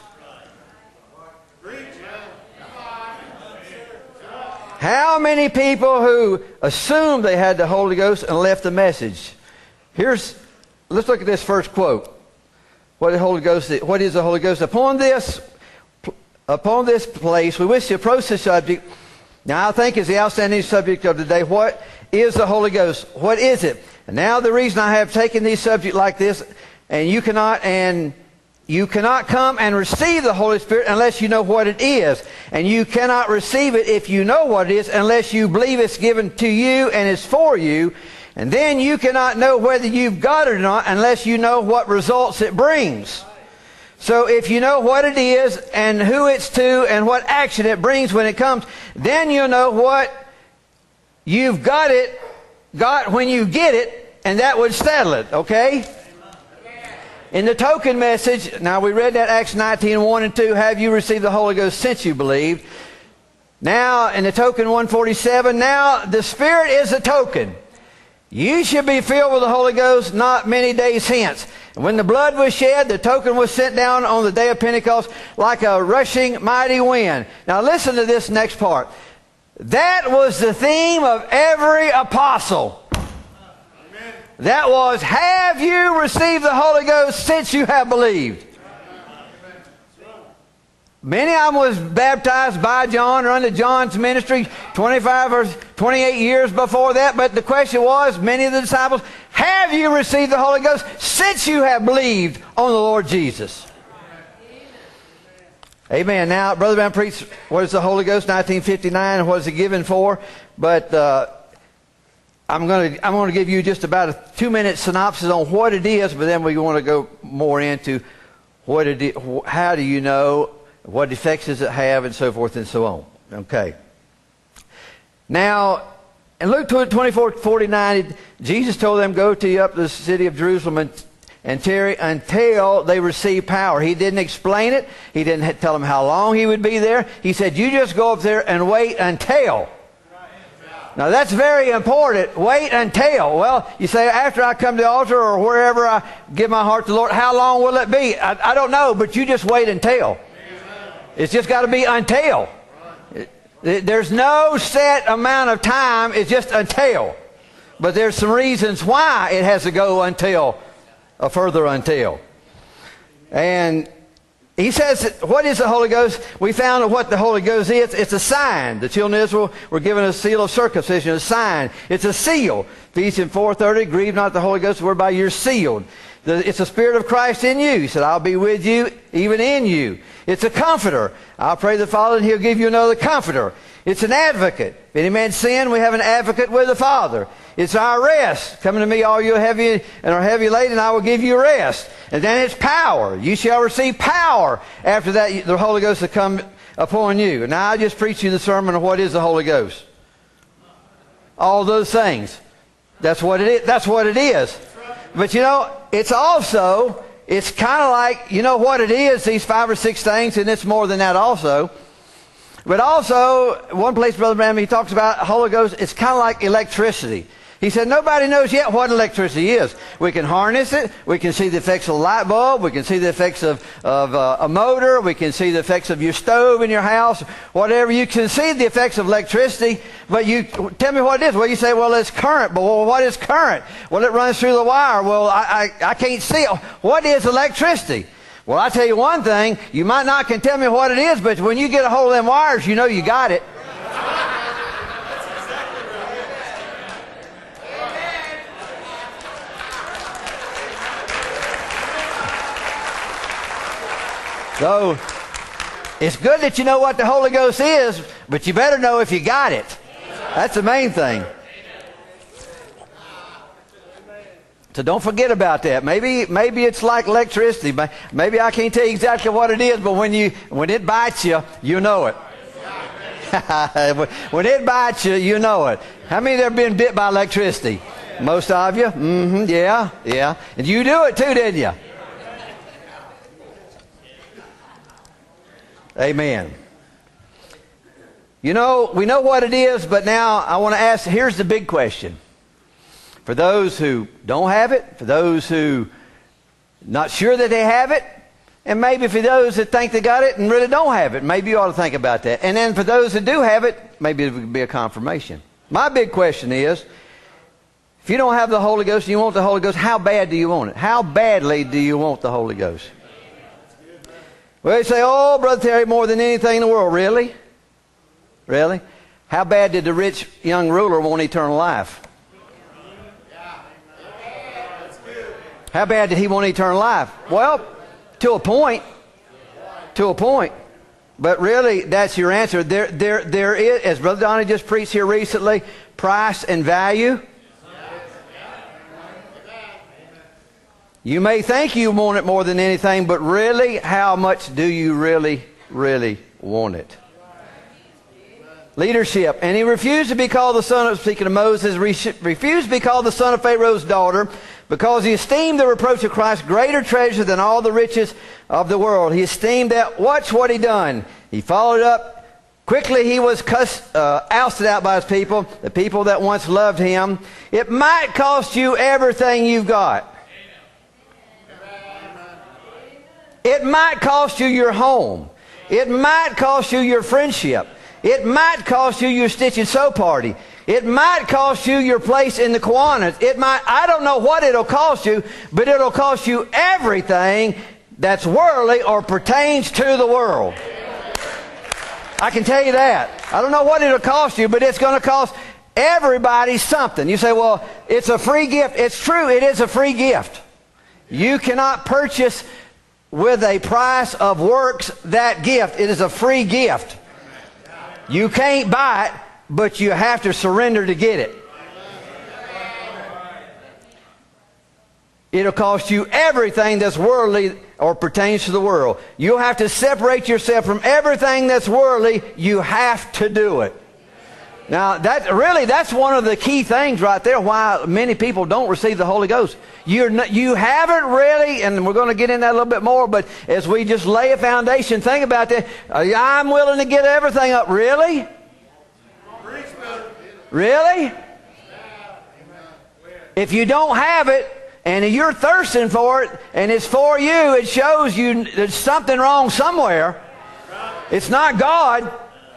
How many people who assumed they had the Holy Ghost and left the message? Let's look at this first quote. What is the Holy Ghost? Upon this place, we wish to approach the subject. Now, I think is the outstanding subject of today. What is the Holy Ghost? What is it? And now, the reason I have taken these subjects like this, and you cannot come and receive the Holy Spirit unless you know what it is. And you cannot receive it if you know what it is unless you believe it's given to you and is for you. And then you cannot know whether you've got it or not unless you know what results it brings. So if you know what it is and who it's to and what action it brings when it comes, then you'll know what you've got when you get it, and that would settle it, okay? In the token message, now we read that Acts 19, 1 and 2, have you received the Holy Ghost since you believed? Now, in the token 147, now the Spirit is a token. You should be filled with the Holy Ghost not many days hence. And when the blood was shed, the token was sent down on the day of Pentecost like a rushing mighty wind. Now listen to this next part. That was the theme of every apostle. Amen. That was, have you received the Holy Ghost since you have believed? Many of them was baptized by John or under John's ministry 25 or 28 years before that. But the question was, many of the disciples, have you received the Holy Ghost since you have believed on the Lord Jesus? Amen. Now, Brother Branham preached, what is the Holy Ghost, 1959, and what is it given for? But I'm going to give you just about a 2-minute synopsis on what it is, but then we want to go more into what it is, how do you know, what effects does it have, and so forth and so on. Okay. Now, in Luke 24:49, Jesus told them, go up to the city of Jerusalem and tarry until they receive power. He didn't explain it. He didn't tell them how long he would be there. He said, you just go up there and wait until. Now, that's very important. Wait until. Well, you say, after I come to the altar or wherever I give my heart to the Lord, how long will it be? I don't know, but you just wait until. It's just got to be until. There's no set amount of time. It's just until. But there's some reasons why it has to go until, a further until. And he says, what is the Holy Ghost? We found out what the Holy Ghost is. It's a sign. The children of Israel were given a seal of circumcision, a sign. It's a seal. Ephesians 4:30, grieve not the Holy Ghost whereby you're sealed. It's the Spirit of Christ in you. He said, I'll be with you, even in you. It's a comforter. I'll pray the Father, and He'll give you another comforter. It's an advocate. If any man sin, we have an advocate with the Father. It's our rest. Come to me, all you heavy and are heavy laden, and I will give you rest. And then it's power. You shall receive power. After that, the Holy Ghost will come upon you. And now I just preached you the sermon of what is the Holy Ghost. All those things. That's what it is. That's what it is. But you know, it's also, it's kind of like, you know what it is, these 5 or 6 things, and it's more than that also. But also, one place, Brother Branham, he talks about Holy Ghost, it's kind of like electricity. He said, nobody knows yet what electricity is. We can harness it. We can see the effects of a light bulb. We can see the effects of a motor. We can see the effects of your stove in your house. Whatever. You can see the effects of electricity. But you tell me what it is. Well, you say, well, it's current. But well, what is current? Well, it runs through the wire. Well, I can't see it. What is electricity? Well, I tell you one thing. You might not can tell me what it is, but when you get a hold of them wires, you know you got it. So, it's good that you know what the Holy Ghost is, but you better know if you got it. That's the main thing. So don't forget about that. Maybe it's like electricity. Maybe I can't tell you exactly what it is, but when it bites you, you know it. When it bites you, you know it. How many have been bit by electricity? Most of you? Mm-hmm, yeah. And you do it too, didn't you? Amen. You know, we know what it is, but now I want to ask, here's the big question. For those who don't have it, for those who not sure that they have it, and maybe for those that think they got it and really don't have it, maybe you ought to think about that. And then for those that do have it, maybe it would be a confirmation. My big question is, if you don't have the Holy Ghost and you want the Holy Ghost, how bad do you want it? How badly do you want the Holy Ghost? Well, you say, oh, Brother Terry, more than anything in the world. Really? Really? How bad did the rich young ruler want eternal life? How bad did he want eternal life? Well, to a point. To a point. But really, that's your answer. There is, as Brother Donnie just preached here recently, price and value. You may think you want it more than anything, but really, how much do you really, really want it? Leadership. And he refused to be called the son of, speaking of Moses, refused to be called the son of Pharaoh's daughter because he esteemed the reproach of Christ greater treasure than all the riches of the world. He esteemed that. Watch what he done. He followed up. Quickly he was ousted out by his people, the people that once loved him. It might cost you everything you've got. It might cost you your home. It might cost you your friendship. It might cost you your stitch and sew party. It might cost you your place in the Kiwanis. It might, I don't know what it'll cost you, but it'll cost you everything that's worldly or pertains to the world. I can tell you that. I don't know what it'll cost you, but it's going to cost everybody something. You say, well, it's a free gift. It's true, it is a free gift. You cannot purchase with a price of works that gift. It is a free gift. You can't buy it, but you have to surrender to get it. It'll cost you everything that's worldly or pertains to the world. You'll have to separate yourself from everything that's worldly. You have to do it. Now, that's one of the key things right there why many people don't receive the Holy Ghost. You haven't really, and we're going to get into that a little bit more, but as we just lay a foundation, think about that. I'm willing to give everything up. Really? Really? If you don't have it, and you're thirsting for it, and it's for you, it shows you there's something wrong somewhere. It's not God.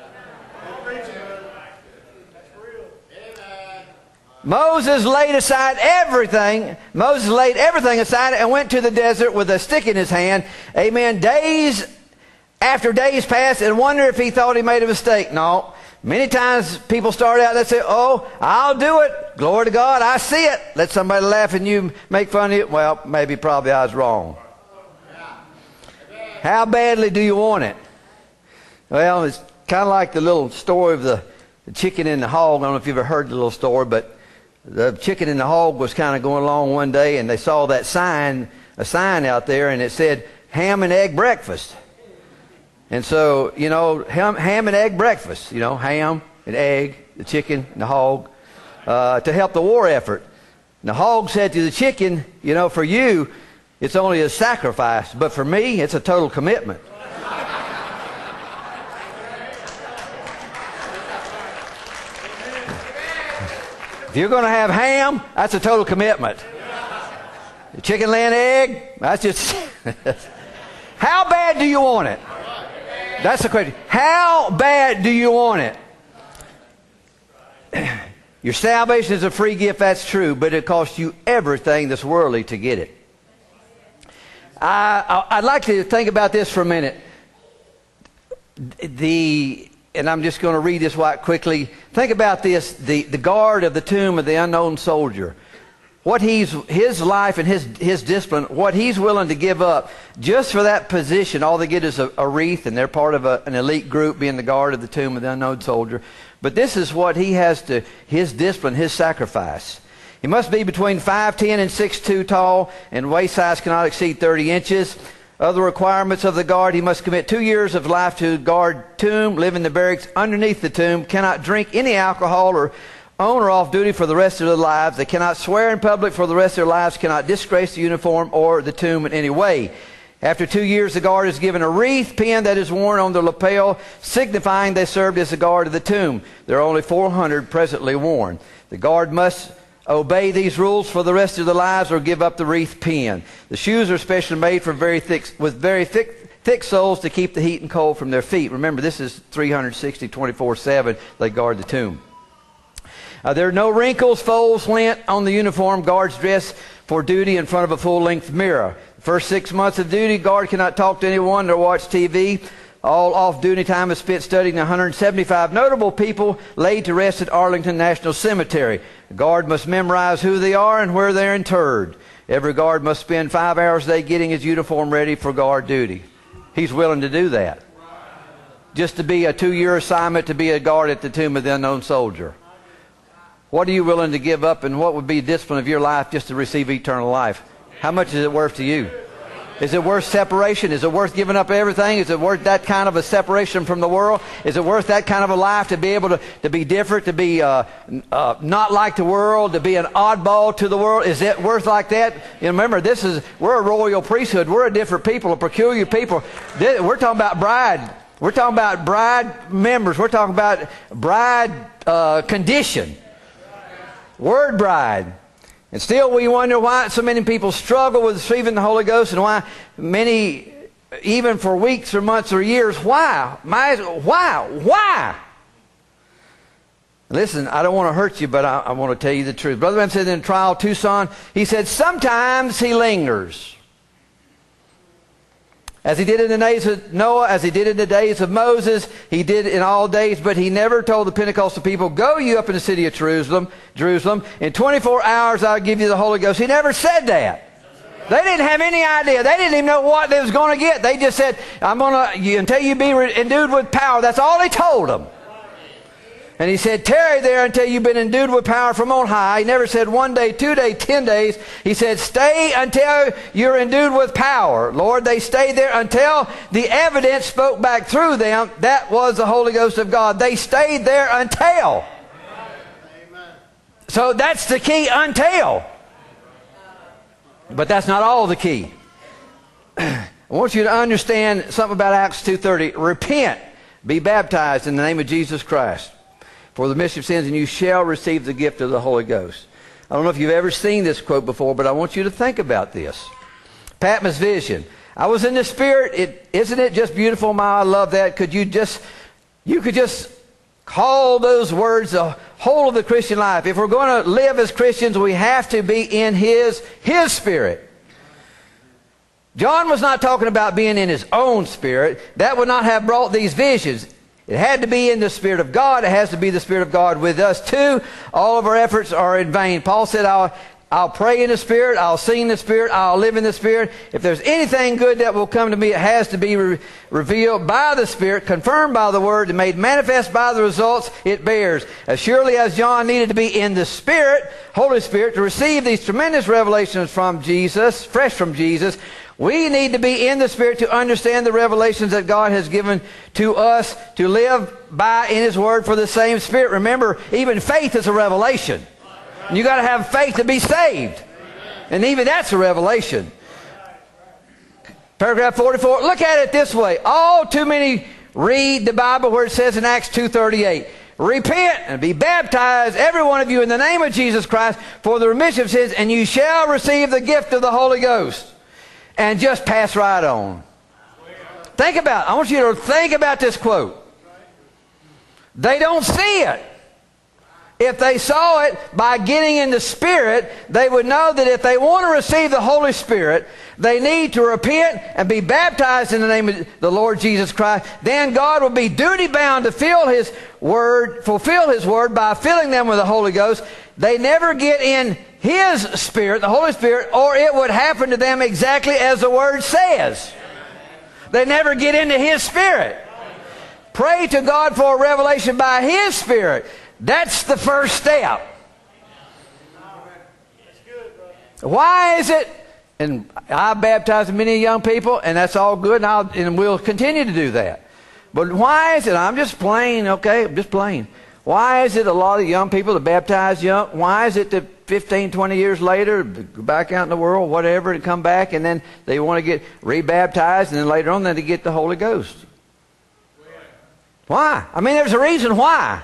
Moses laid aside everything. Moses laid everything aside and went to the desert with a stick in his hand. Amen. Days after days passed and wonder if he thought he made a mistake. No. Many times people start out, they say, oh, I'll do it. Glory to God, I see it. Let somebody laugh and you make fun of it. Well, probably I was wrong. How badly do you want it? Well, it's kind of like the little story of the chicken and the hog. I don't know if you've ever heard the little story, but the chicken and the hog was kind of going along one day, and they saw that a sign out there, and it said, ham and egg breakfast. And so, ham and egg breakfast, ham and egg, the chicken and the hog, to help the war effort. And the hog said to the chicken, for you, it's only a sacrifice, but for me, it's a total commitment. If you're going to have ham, that's a total commitment. Chicken, lamb, egg, that's just... How bad do you want it? That's the question. How bad do you want it? Your salvation is a free gift, that's true, but it costs you everything that's worldly to get it. I'd like to think about this for a minute. And I'm just going to read this quite quickly. Think about this, the guard of the tomb of the unknown soldier. What his life and his discipline, what he's willing to give up just for that position. All they get is a wreath, and they're part of an elite group, being the guard of the tomb of the unknown soldier. But this is what he has to, his discipline, his sacrifice. He must be between 5'10" and 6'2" tall, and waist size cannot exceed 30 inches. Other requirements of the guard: he must commit 2 years of life to guard tomb, live in the barracks underneath the tomb, cannot drink any alcohol or on or off duty for the rest of their lives. They cannot swear in public for the rest of their lives, cannot disgrace the uniform or the tomb in any way. After 2 years, the guard is given a wreath pin that is worn on the lapel, signifying they served as the guard of the tomb. There are only 400 presently worn. The guard must obey these rules for the rest of their lives or give up the wreath pin. The shoes are specially made with very thick soles to keep the heat and cold from their feet. Remember, this is 360, 24/7. They guard the tomb. There are no wrinkles, folds, lint on the uniform. Guards dress for duty in front of a full-length mirror. The first 6 months of duty, guard cannot talk to anyone or watch TV. All off-duty time is spent studying 175 notable people laid to rest at Arlington National Cemetery. The guard must memorize who they are and where they're interred. Every guard must spend 5 hours a day getting his uniform ready for guard duty. He's willing to do that. Just to be a 2-year assignment to be a guard at the tomb of the unknown soldier. What are you willing to give up, and what would be the discipline of your life just to receive eternal life? How much is it worth to you? Is it worth separation? Is it worth giving up everything? Is it worth that kind of a separation from the world? Is it worth that kind of a life to be able to be different, to be not like the world, to be an oddball to the world? Is it worth like that? You know, remember, we're a royal priesthood. We're a different people, a peculiar people. We're talking about bride. We're talking about bride members. We're talking about bride condition. Word bride. And still we wonder why so many people struggle with receiving the Holy Ghost, and why many, even for weeks or months or years, why? Why? Listen, I don't want to hurt you, but I want to tell you the truth. Brother Branham said in Trial Tucson, he said, sometimes he lingers. As he did in the days of Noah, as he did in the days of Moses, he did in all days, but he never told the Pentecostal people, go you up in the city of Jerusalem, in 24 hours I'll give you the Holy Ghost. He never said that. They didn't have any idea. They didn't even know what they was going to get. They just said, until you be endued with power. That's all he told them. And he said, tarry there until you've been endued with power from on high. He never said 1 day, 2 days, 10 days. He said, stay until you're endued with power. Lord, they stayed there until the evidence spoke back through them. That was the Holy Ghost of God. They stayed there until. Amen. So that's the key, until. But that's not all the key. I want you to understand something about Acts 2:30. Repent, be baptized in the name of Jesus Christ for the remission of sins, and you shall receive the gift of the Holy Ghost. I don't know if you've ever seen this quote before, but I want you to think about this. Patmos vision. I was in the Spirit. Isn't it just beautiful? I love that. You could just call those words the whole of the Christian life. If we're going to live as Christians, we have to be in His Spirit. John was not talking about being in his own spirit. That would not have brought these visions. It had to be in the Spirit of God. It has to be the Spirit of God with us too. All of our efforts are in vain. Paul said, I'll pray in the Spirit, I'll sing in the Spirit, I'll live in the Spirit. If there's anything good that will come to me, it has to be revealed by the Spirit, confirmed by the Word, and made manifest by the results it bears. As surely as John needed to be in the Spirit, Holy Spirit, to receive these tremendous revelations from Jesus, fresh from Jesus, we need to be in the Spirit to understand the revelations that God has given to us to live by in His Word for the same Spirit. Remember, even faith is a revelation. And you got to have faith to be saved. And even that's a revelation. Paragraph 44. Look at it this way. All too many read the Bible where it says in Acts 2:38, repent and be baptized, every one of you, in the name of Jesus Christ for the remission of sins, and you shall receive the gift of the Holy Ghost. And just pass right on. I want you to think about this quote. They don't see it. If they saw it by getting in the Spirit, they would know that if they want to receive the Holy Spirit, they need to repent and be baptized in the name of the Lord Jesus Christ. Then God will be duty-bound to fulfill His word by filling them with the Holy Ghost. They never get in His Spirit, the Holy Spirit, or it would happen to them exactly as the Word says. They never get into His Spirit. Pray to God for a revelation by His Spirit. That's the first step. Why is it? And I baptize many young people, and that's all good, and we'll continue to do that. But why is it? I'm just plain, okay? I'm just plain. Why is it a lot of young people that baptize young? Why is it that 15, 20 years later, go back out in the world, whatever, to come back, and then they want to get rebaptized, and then later on they get the Holy Ghost? Why? I mean, there's a reason why.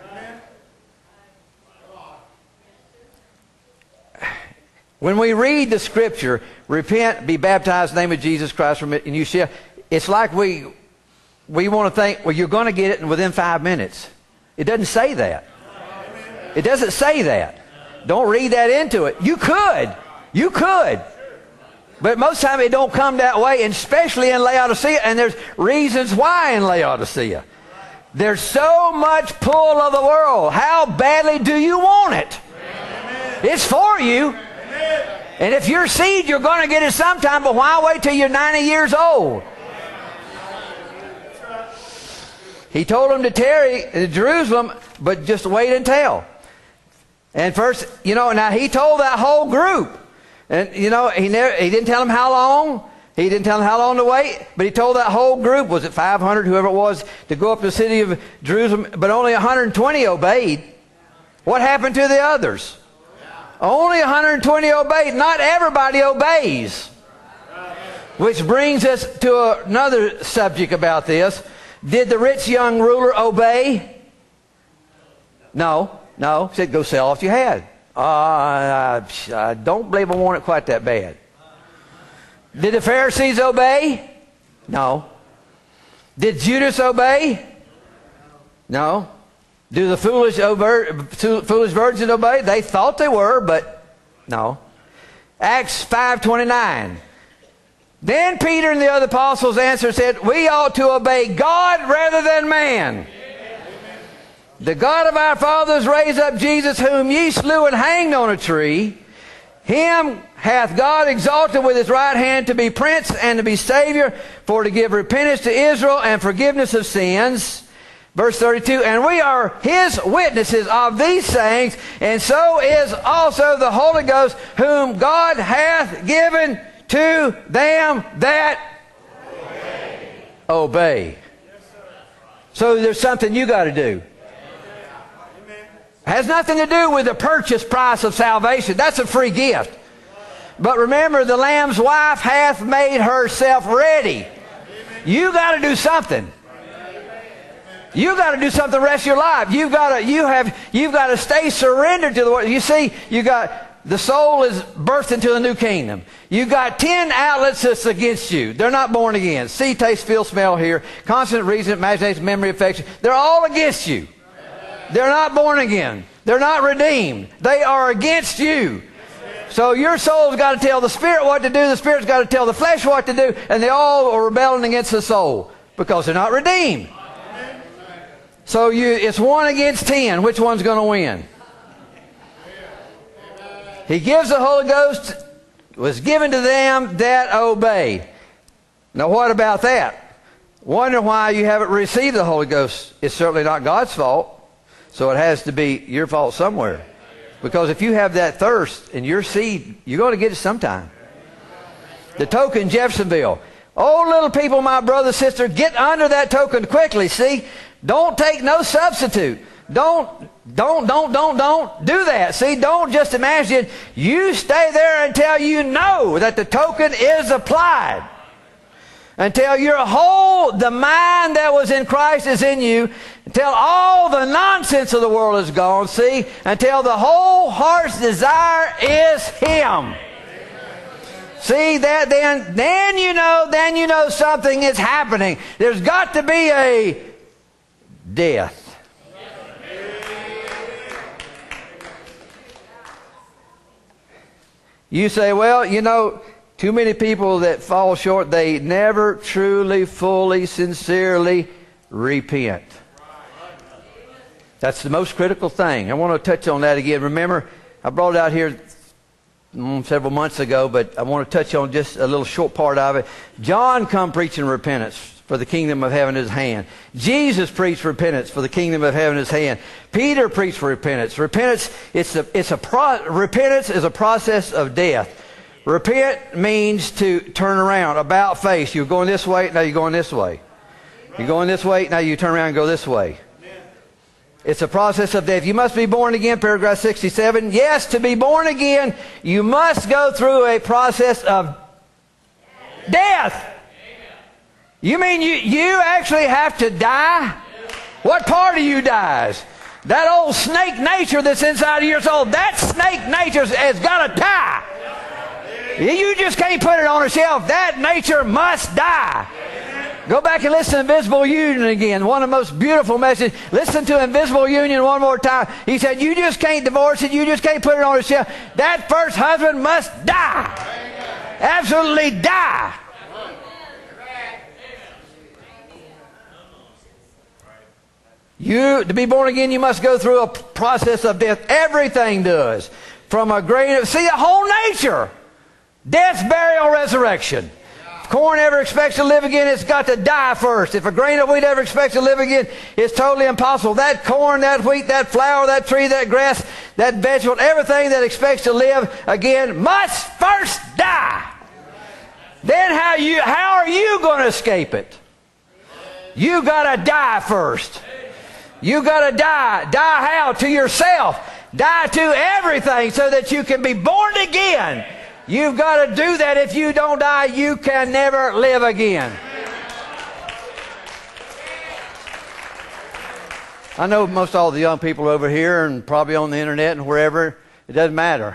When we read the Scripture, repent, be baptized in the name of Jesus Christ, and you shall, it's like we want to think, well, you're going to get it within 5 minutes. It doesn't say that. It doesn't say that. Don't read that into it. You could. You could. But most of the time it don't come that way, and especially in Laodicea, and there's reasons why in Laodicea. There's so much pull of the world. How badly do you want it? It's for you. And if you're seed, you're going to get it sometime, but why wait till you're 90 years old? He told them to tarry in Jerusalem, but just wait until. And first, now he told that whole group. And, he didn't tell them how long. He didn't tell them how long to wait, but he told that whole group, was it 500, whoever it was, to go up to the city of Jerusalem, but only 120 obeyed. What happened to the others? Only 120 obeyed. Not everybody obeys. Which brings us to another subject about this. Did the rich young ruler obey? No. He said, go sell what you had. I don't believe I want it quite that bad. Did the Pharisees obey? No. Did Judas obey? No. Do the foolish virgins obey? They thought they were, but no. Acts 5:29. Then Peter and the other apostles answered and said, we ought to obey God rather than man. Amen. The God of our fathers raised up Jesus, whom ye slew and hanged on a tree. Him hath God exalted with His right hand to be Prince and to be Savior, for to give repentance to Israel and forgiveness of sins. Verse 32, and we are His witnesses of these sayings, and so is also the Holy Ghost, whom God hath given to them that obey. So there's something you got to do. Has nothing to do with the purchase price of salvation. That's a free gift. But remember, the Lamb's wife hath made herself ready. You got to do something. You got to do something the rest of your life. You've got to stay surrendered to the Word. You see, the soul is birthed into a new kingdom. You've got 10 outlets that's against you. They're not born again. See, taste, feel, smell, hear. Constant reason, imagination, memory, affection. They're all against you. They're not born again. They're not redeemed. They are against you. So your soul's got to tell the Spirit what to do. The Spirit's got to tell the flesh what to do. And they all are rebelling against the soul because they're not redeemed. So it's 1 against 10. Which one's going to win? He gives the Holy Ghost, was given to them that obey. Now what about that? Wonder why you haven't received the Holy Ghost. It's certainly not God's fault. So it has to be your fault somewhere. Because if you have that thirst in your seed, you're going to get it sometime. The token, Jeffersonville. Oh, little people, my brother, sister, get under that token quickly. See, don't take no substitute. Don't do that. See, don't just imagine. You stay there until you know that the token is applied. Until the mind that was in Christ is in you. until all the nonsense of the world is gone, see, until the whole heart's desire is Him. See that then you know something is happening. There's got to be a death. You say, well, you know, too many people that fall short, they never truly, fully, sincerely repent. That's the most critical thing. I want to touch on that again. Remember, I brought it out here several months ago, but I want to touch on just a little short part of it. John come preaching repentance, for the kingdom of heaven is at hand. Jesus preached repentance, for the kingdom of heaven is at hand. Peter preached repentance. Repentance is a process of death. Repent means to turn around, about face. You're going this way, now you're going this way. You're going this way, now you turn around and go this way. It's a process of death. You must be born again, paragraph 67. Yes, to be born again, you must go through a process of death. You mean you actually have to die? What part of you dies? That old snake nature that's inside of your soul, that snake nature has got to die. You just can't put it on a shelf. That nature must die. Go back and listen to Invisible Union again. One of the most beautiful messages. Listen to Invisible Union one more time. He said, you just can't divorce it. You just can't put it on a shelf. That first husband must die. Absolutely die. To be born again, you must go through a process of death. Everything does. From a grain of... See, the whole nature. Death, burial, resurrection. If corn ever expects to live again, it's got to die first. If a grain of wheat ever expects to live again, it's totally impossible. That corn, that wheat, that flower, that tree, that grass, that vegetable, everything that expects to live again must first die. Then how are you going to escape it? You got to die first. You got to die. Die how? To yourself. Die to everything so that you can be born again. You've got to do that. If you don't die, you can never live again. I know most all the young people over here and probably on the internet and wherever, it doesn't matter.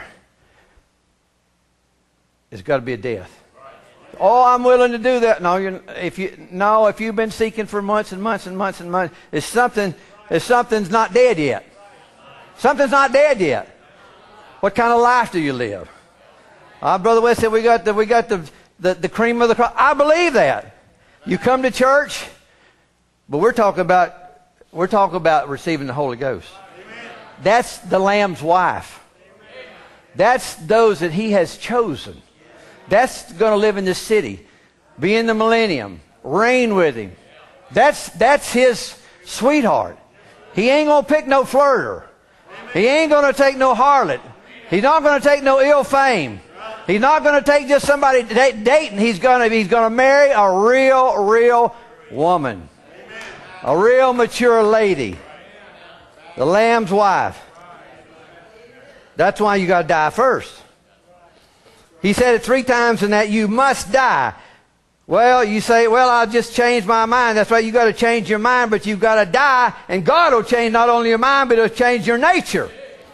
It's got to be a death. Oh, I'm willing to do that. No, if you've been seeking for months and months and months and months, something's not dead yet. Something's not dead yet. What kind of life do you live? Brother West said we got the cream of the crop. I believe that. You come to church, but we're talking about receiving the Holy Ghost. That's the Lamb's wife. That's those that He has chosen. That's going to live in this city, be in the millennium, reign with Him. That's His sweetheart. He ain't going to pick no flirter. He ain't going to take no harlot. He's not going to take no ill fame. He's not going to take just somebody dating. He's going to marry a real woman. A real mature lady. The Lamb's wife. That's why you got to die first. He said it 3 times in that you must die. Well, you say, well, I'll just change my mind. That's right, you got to change your mind, but you've got to die, and God will change not only your mind, but He'll change your nature.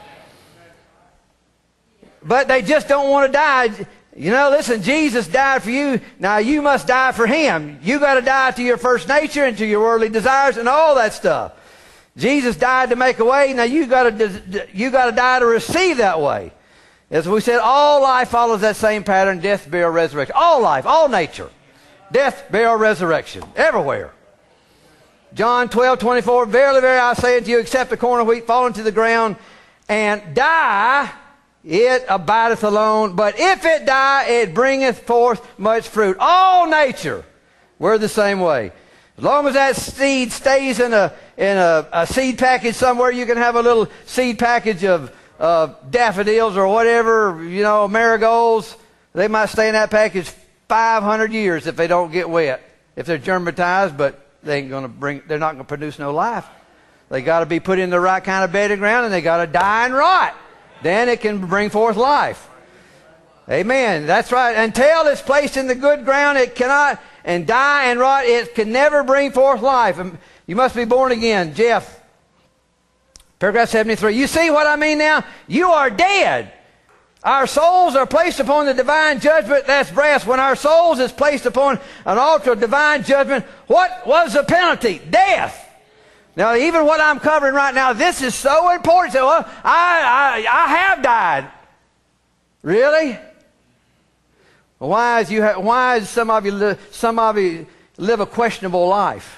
But they just don't want to die. You know, listen, Jesus died for you. Now you must die for Him. You got to die to your first nature and to your worldly desires and all that stuff. Jesus died to make a way. Now you got to die to receive that way. As we said, all life follows that same pattern: death, burial, resurrection. All life, all nature, death, burial, resurrection, everywhere. John 12:24. Verily, verily, I say unto you, except the corn of wheat fall into the ground and die, it abideth alone, but if it die, it bringeth forth much fruit. All nature, we're the same way. As long as that seed stays in a seed package somewhere, you can have a little seed package of daffodils or whatever, marigolds. They might stay in that package 500 years if they don't get wet, if they're germatized, but they're not going to produce no life. They got to be put in the right kind of bed of ground, and they got to die and rot. Then it can bring forth life. Amen. That's right. Until it's placed in the good ground, it cannot, and die and rot, it can never bring forth life. You must be born again. Jeff, paragraph 73. You see what I mean now? You are dead. Our souls are placed upon the divine judgment. That's brass. When our souls is placed upon an altar of divine judgment, what was the penalty? Death. Now, even what I'm covering right now, this is so important. So, well, I have died. Really? Why is some of you live a questionable life?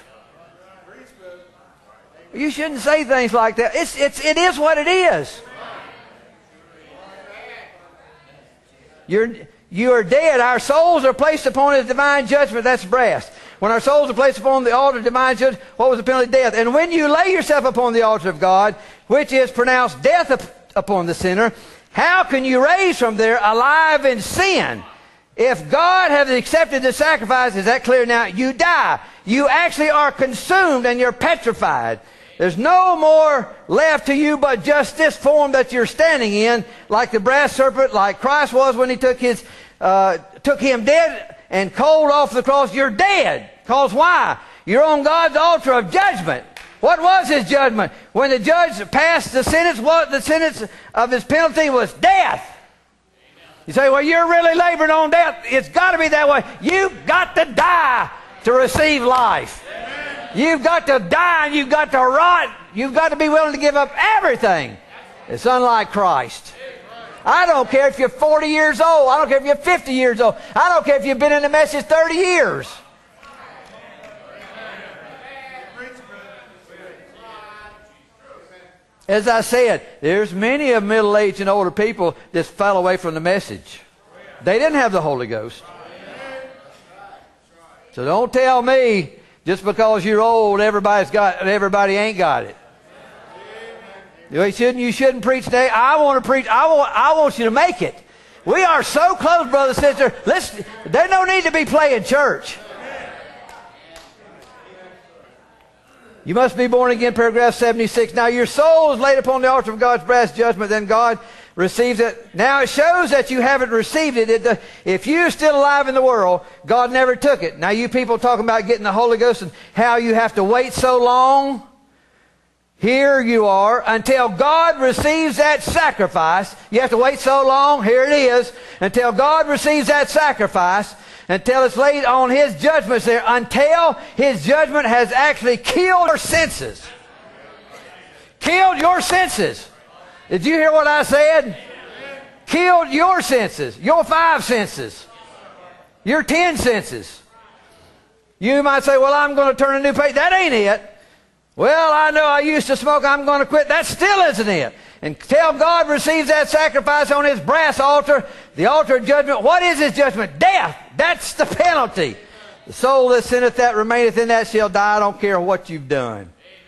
You shouldn't say things like that. It is what it is. You are dead. Our souls are placed upon His divine judgment. That's brass. When our souls are placed upon the altar of divine judgment, what was the penalty? Death. And when you lay yourself upon the altar of God, which is pronounced death upon the sinner, how can you raise from there alive in sin? If God has accepted the sacrifice, is that clear now? You die. You actually are consumed and you're petrified. There's no more left to you but just this form that you're standing in, like the brass serpent, like Christ was when He took Him dead and cold off the cross. You're dead. Because why? You're on God's altar of judgment. What was His judgment? When the judge passed the sentence, what the sentence of His penalty was death. You say, well, you're really laboring on death. It's got to be that way. You've got to die to receive life. You've got to die and you've got to rot. You've got to be willing to give up everything. It's unlike Christ. I don't care if you're 40 years old. I don't care if you're 50 years old. I don't care if you've been in the message 30 years. As I said, there's many of middle-aged and older people that fell away from the message. They didn't have the Holy Ghost. So don't tell me just because you're old, everybody ain't got it. You shouldn't preach today. I want to preach. I want you to make it. We are so close, brother, sister. There's no need to be playing church. You must be born again, paragraph 76. Now your soul is laid upon the altar of God's brass judgment, then God receives it. Now it shows that you haven't received it. If you're still alive in the world, God never took it. Now you people talking about getting the Holy Ghost and how you have to wait so long. Here you are until God receives that sacrifice. You have to wait so long. Here it is. Until God receives that sacrifice. Until it's laid on His judgments there. Until His judgment has actually killed your senses. Killed your senses. Did you hear what I said? Killed your senses. Your 5 senses. Your 10 senses. You might say, well, I'm going to turn a new page. That ain't it. Well, I know I used to smoke. I'm going to quit. That still isn't it. Until God receives that sacrifice on His brass altar, the altar of judgment. What is His judgment? Death. That's the penalty. The soul that sinneth, that remaineth in that shall die. I don't care what you've done.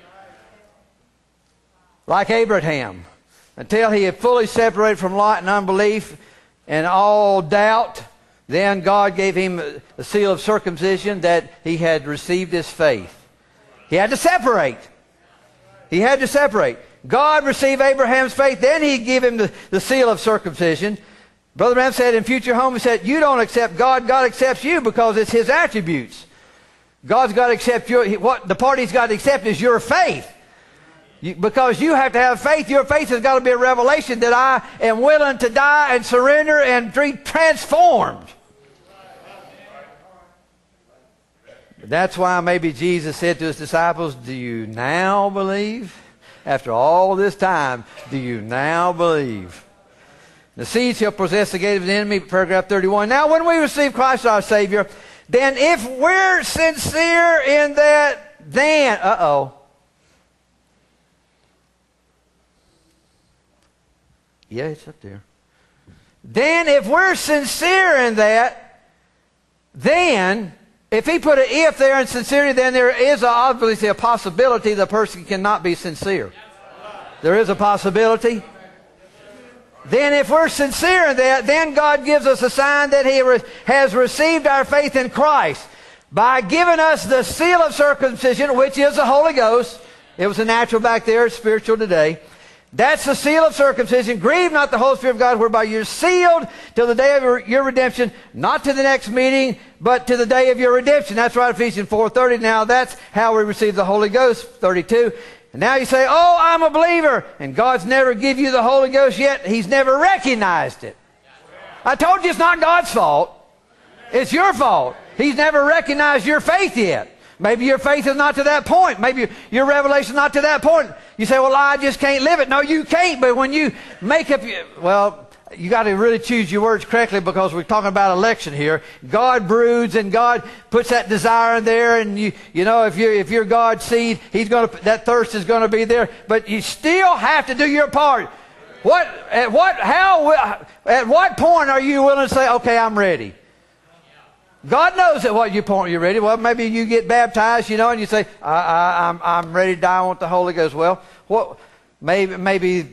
Like Abraham. Until he had fully separated from Lot and unbelief and all doubt, then God gave him the seal of circumcision that he had received his faith. He had to separate. He had to separate. God received Abraham's faith, then He gave him the seal of circumcision. Brother Branham said in Future Home, he said, you don't accept God, God accepts you because it's His attributes. God's got to accept what the part He's got to accept is your faith. Because you have to have faith. Your faith has got to be a revelation that I am willing to die and surrender and be transformed. That's why maybe Jesus said to His disciples, do you now believe? After all this time, do you now believe? The seed shall possess the gate of the enemy, paragraph 31. Now when we receive Christ our Savior, then if we're sincere in that, then, yeah, it's up there. Then if we're sincere in that, then, if he put an if there in sincerity, then there is obviously a possibility the person cannot be sincere. There is a possibility. Then if we're sincere in that, then God gives us a sign that He has received our faith in Christ by giving us the seal of circumcision, which is the Holy Ghost. It was a natural back there, it's spiritual today. That's the seal of circumcision. Grieve not the Holy Spirit of God, whereby you're sealed till the day of your redemption, not to the next meeting, but to the day of your redemption. That's right, Ephesians 4:30. Now that's how we receive the Holy Ghost, 32. And now you say, oh, I'm a believer, and God's never give you the Holy Ghost yet. He's never recognized it. I told you it's not God's fault. It's your fault. He's never recognized your faith yet. Maybe your faith is not to that point. Maybe your revelation is not to that point. You say, well, I just can't live it. No, you can't. But when you make up well, you got to really choose your words correctly, because we're talking about election here. God broods and God puts that desire in there, and you know, if you're God's seed, that thirst is going to be there. But you still have to do your part. At what point are you willing to say, okay, I'm ready? God knows at what point you're ready. Well, maybe you get baptized, you know, and you say, I'm ready to die. I want the Holy Ghost. Well, maybe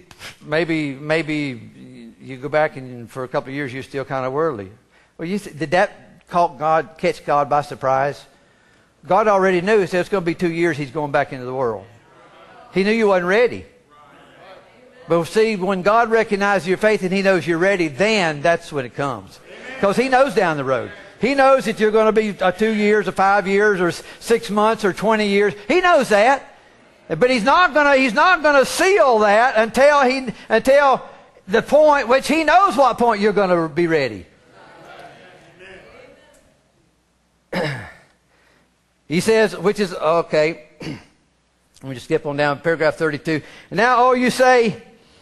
you go back and for a couple of years you're still kind of worldly. Well, did that catch God by surprise? God already knew. He said it's going to be 2 years he's going back into the world. He knew you wasn't ready. But see, when God recognizes your faith and he knows you're ready, then that's when it comes. Because he knows down the road. He knows that you're going to be 2 years or 5 years or 6 months or 20 years. He knows that. But he's not going to seal that until the point which he knows what point you're going to be ready. He says, which is, okay, let me just skip on down, paragraph 32. And now, you say,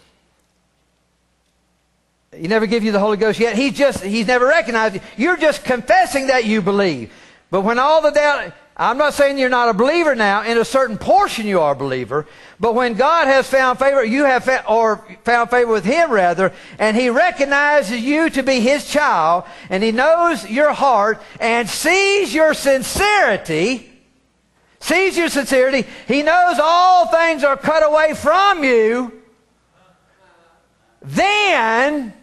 he never give you the Holy Ghost yet. He's never recognized it. You're just confessing that you believe. But when all the doubt, I'm not saying you're not a believer now. In a certain portion you are a believer. But when God has found favor, you have found favor with him rather, and he recognizes you to be his child, and he knows your heart and sees your sincerity. He knows all things are cut away from you. Then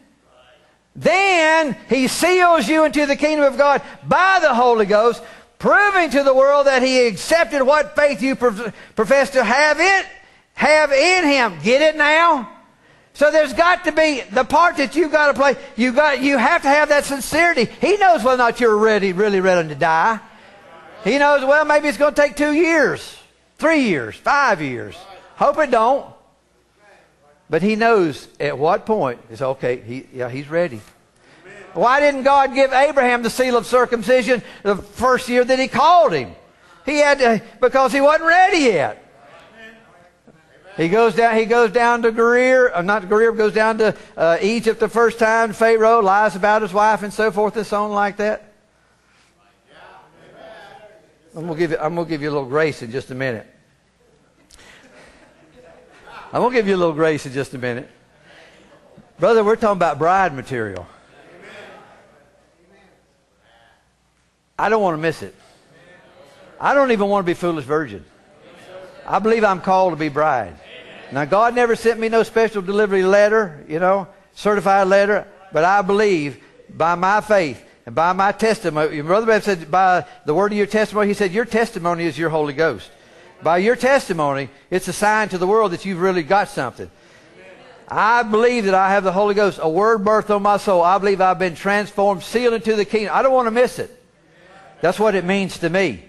he seals you into the kingdom of God by the Holy Ghost, proving to the world that he accepted what faith you profess to have in him. Get it now? So there's got to be the part that you've got to play. You have to have that sincerity. He knows whether or not you're really ready to die. He knows, well, maybe it's going to take 2 years, 3 years, 5 years. Hope it don't. But he knows at what point it's okay. He's ready. Why didn't God give Abraham the seal of circumcision the first year that he called him? Because he wasn't ready yet. He goes down to goes down to Egypt the first time. Pharaoh lies about his wife and so forth and so on like that. I'm going to give you a little grace in just a minute. Brother, we're talking about bride material. I don't want to miss it. I don't even want to be foolish virgin. I believe I'm called to be bride. Now, God never sent me no special delivery letter, certified letter, but I believe by my faith and by my testimony. Your brother Branham said, by the word of your testimony, he said, your testimony is your Holy Ghost. By your testimony, it's a sign to the world that you've really got something. I believe that I have the Holy Ghost, a word birthed on my soul. I believe I've been transformed, sealed into the kingdom. I don't want to miss it. That's what it means to me.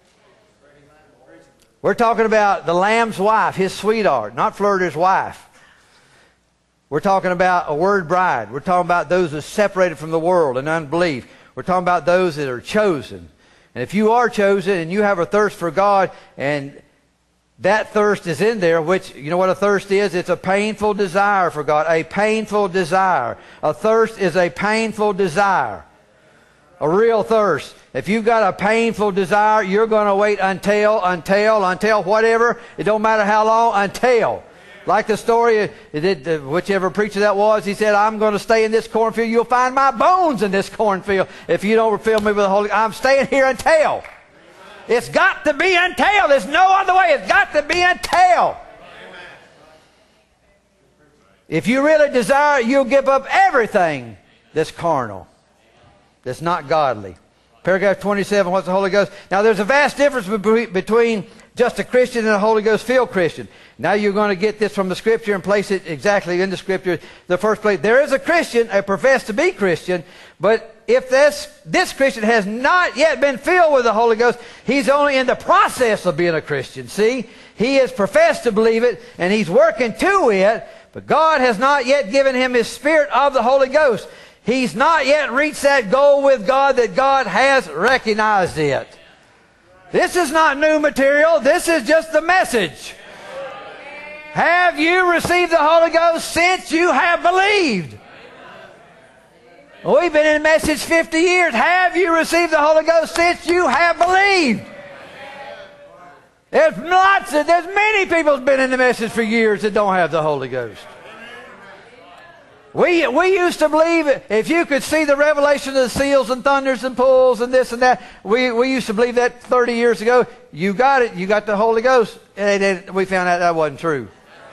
We're talking about the Lamb's wife, his sweetheart, not Flirter's wife. We're talking about a word bride. We're talking about those that are separated from the world and unbelief. We're talking about those that are chosen. And if you are chosen and you have a thirst for God, and that thirst is in there, which, you know what a thirst is? It's a painful desire for God. A painful desire. A thirst is a painful desire. A real thirst. If you've got a painful desire, you're going to wait until whatever. It don't matter how long, until. Like the story, whichever preacher that was, he said, I'm going to stay in this cornfield. You'll find my bones in this cornfield if you don't fill me with the Holy Ghost. I'm staying here until. It's got to be until. There's no other way. It's got to be until. If you really desire it, you'll give up everything that's carnal, that's not godly. Paragraph 27, what's the Holy Ghost? Now, there's a vast difference between just a Christian and a Holy Ghost-filled Christian. Now you're going to get this from the Scripture and place it exactly in the Scripture. The first place, there is a Christian, a professed to be Christian, but if this Christian has not yet been filled with the Holy Ghost, he's only in the process of being a Christian. See? He has professed to believe it, and he's working to it, but God has not yet given him His Spirit of the Holy Ghost. He's not yet reached that goal with God that God has recognized it. This is not new material. This is just the message. Have you received the Holy Ghost since you have believed? We've been in the message 50 years. Have you received the Holy Ghost since you have believed? There's many people who've been in the message for years that don't have the Holy Ghost. We used to believe if you could see the revelation of the seals and thunders and pulls and this and that, we used to believe that 30 years ago. You got it. You got the Holy Ghost. And we found out that wasn't true.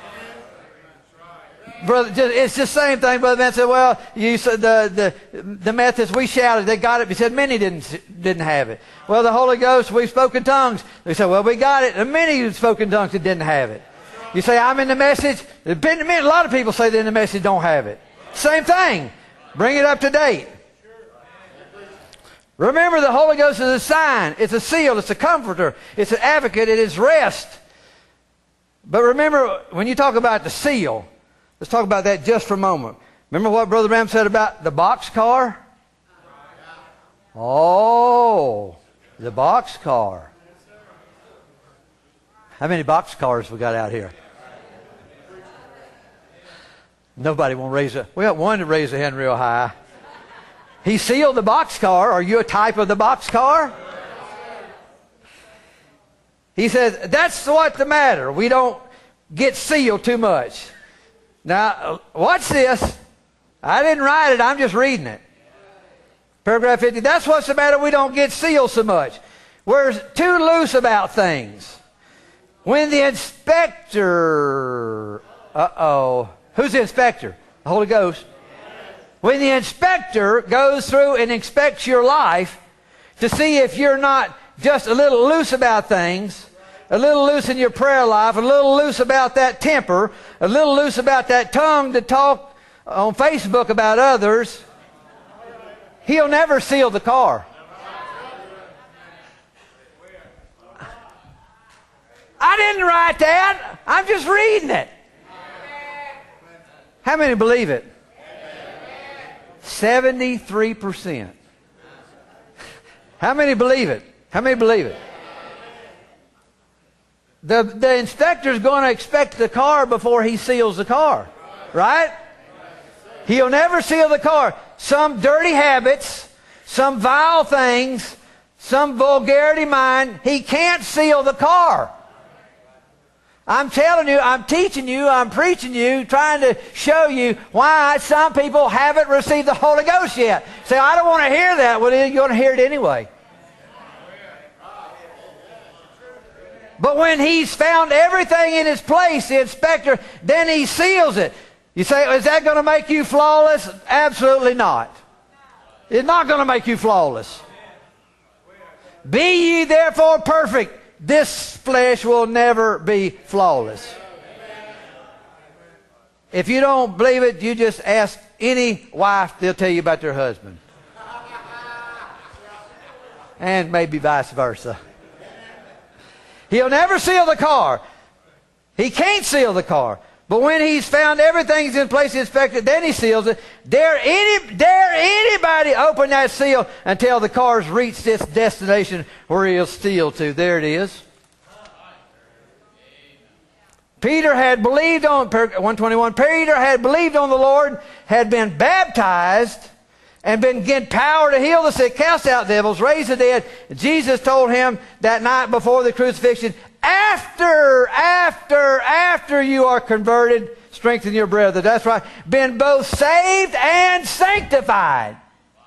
Brother, it's the same thing. Brother Ben said, well, you said the Methodists, we shouted, they got it. He said many didn't have it. Well, the Holy Ghost, we spoke in tongues. They said, well, we got it. And many spoke in tongues that didn't have it. You say, I'm in the message. A lot of people say they're in the message don't have it. Same thing. Bring it up to date. Remember, the Holy Ghost is a sign. It's a seal. It's a comforter. It's an advocate. It is rest. But remember, when you talk about the seal, let's talk about that just for a moment. Remember what Brother Bram said about the boxcar? Oh, the boxcar. How many boxcars we got out here? Nobody won't raise it. We got one to raise a hand real high. He sealed the boxcar. Are you a type of the boxcar? He says, that's what's the matter. We don't get sealed too much. Now, watch this. I didn't write it. I'm just reading it. Paragraph 50. That's what's the matter. We don't get sealed so much. We're too loose about things. When the inspector... Who's the inspector? The Holy Ghost. When the inspector goes through and inspects your life to see if you're not just a little loose about things, a little loose in your prayer life, a little loose about that temper, a little loose about that tongue to talk on Facebook about others, He'll never seal the car. I didn't write that. I'm just reading it. How many believe it? 73%. How many believe it? How many believe it? The inspector's going to inspect the car before he seals the car. Right? He'll never seal the car. Some dirty habits, some vile things, some vulgarity mind, he can't seal the car. I'm telling you, I'm teaching you, I'm preaching you, trying to show you why some people haven't received the Holy Ghost yet. Say, I don't want to hear that. Well, you're going to hear it anyway. But when he's found everything in its place, the inspector, then he seals it. You say, is that going to make you flawless? Absolutely not. It's not going to make you flawless. Be ye therefore perfect. This flesh will never be flawless. If you don't believe it, you just ask any wife, they'll tell you about their husband. And maybe vice versa. He'll never seal the car. He can't seal the car. But when he's found everything's in place, inspected, then he seals it. Dare anybody open that seal until the car's reached its destination where he'll seal to. There it is. Peter had believed on, 121, Peter had believed on the Lord, had been baptized, and been given power to heal the sick, cast out devils, raise the dead. Jesus told him that night before the crucifixion, after you are converted, strengthen your brethren. That's right. Been both saved and sanctified.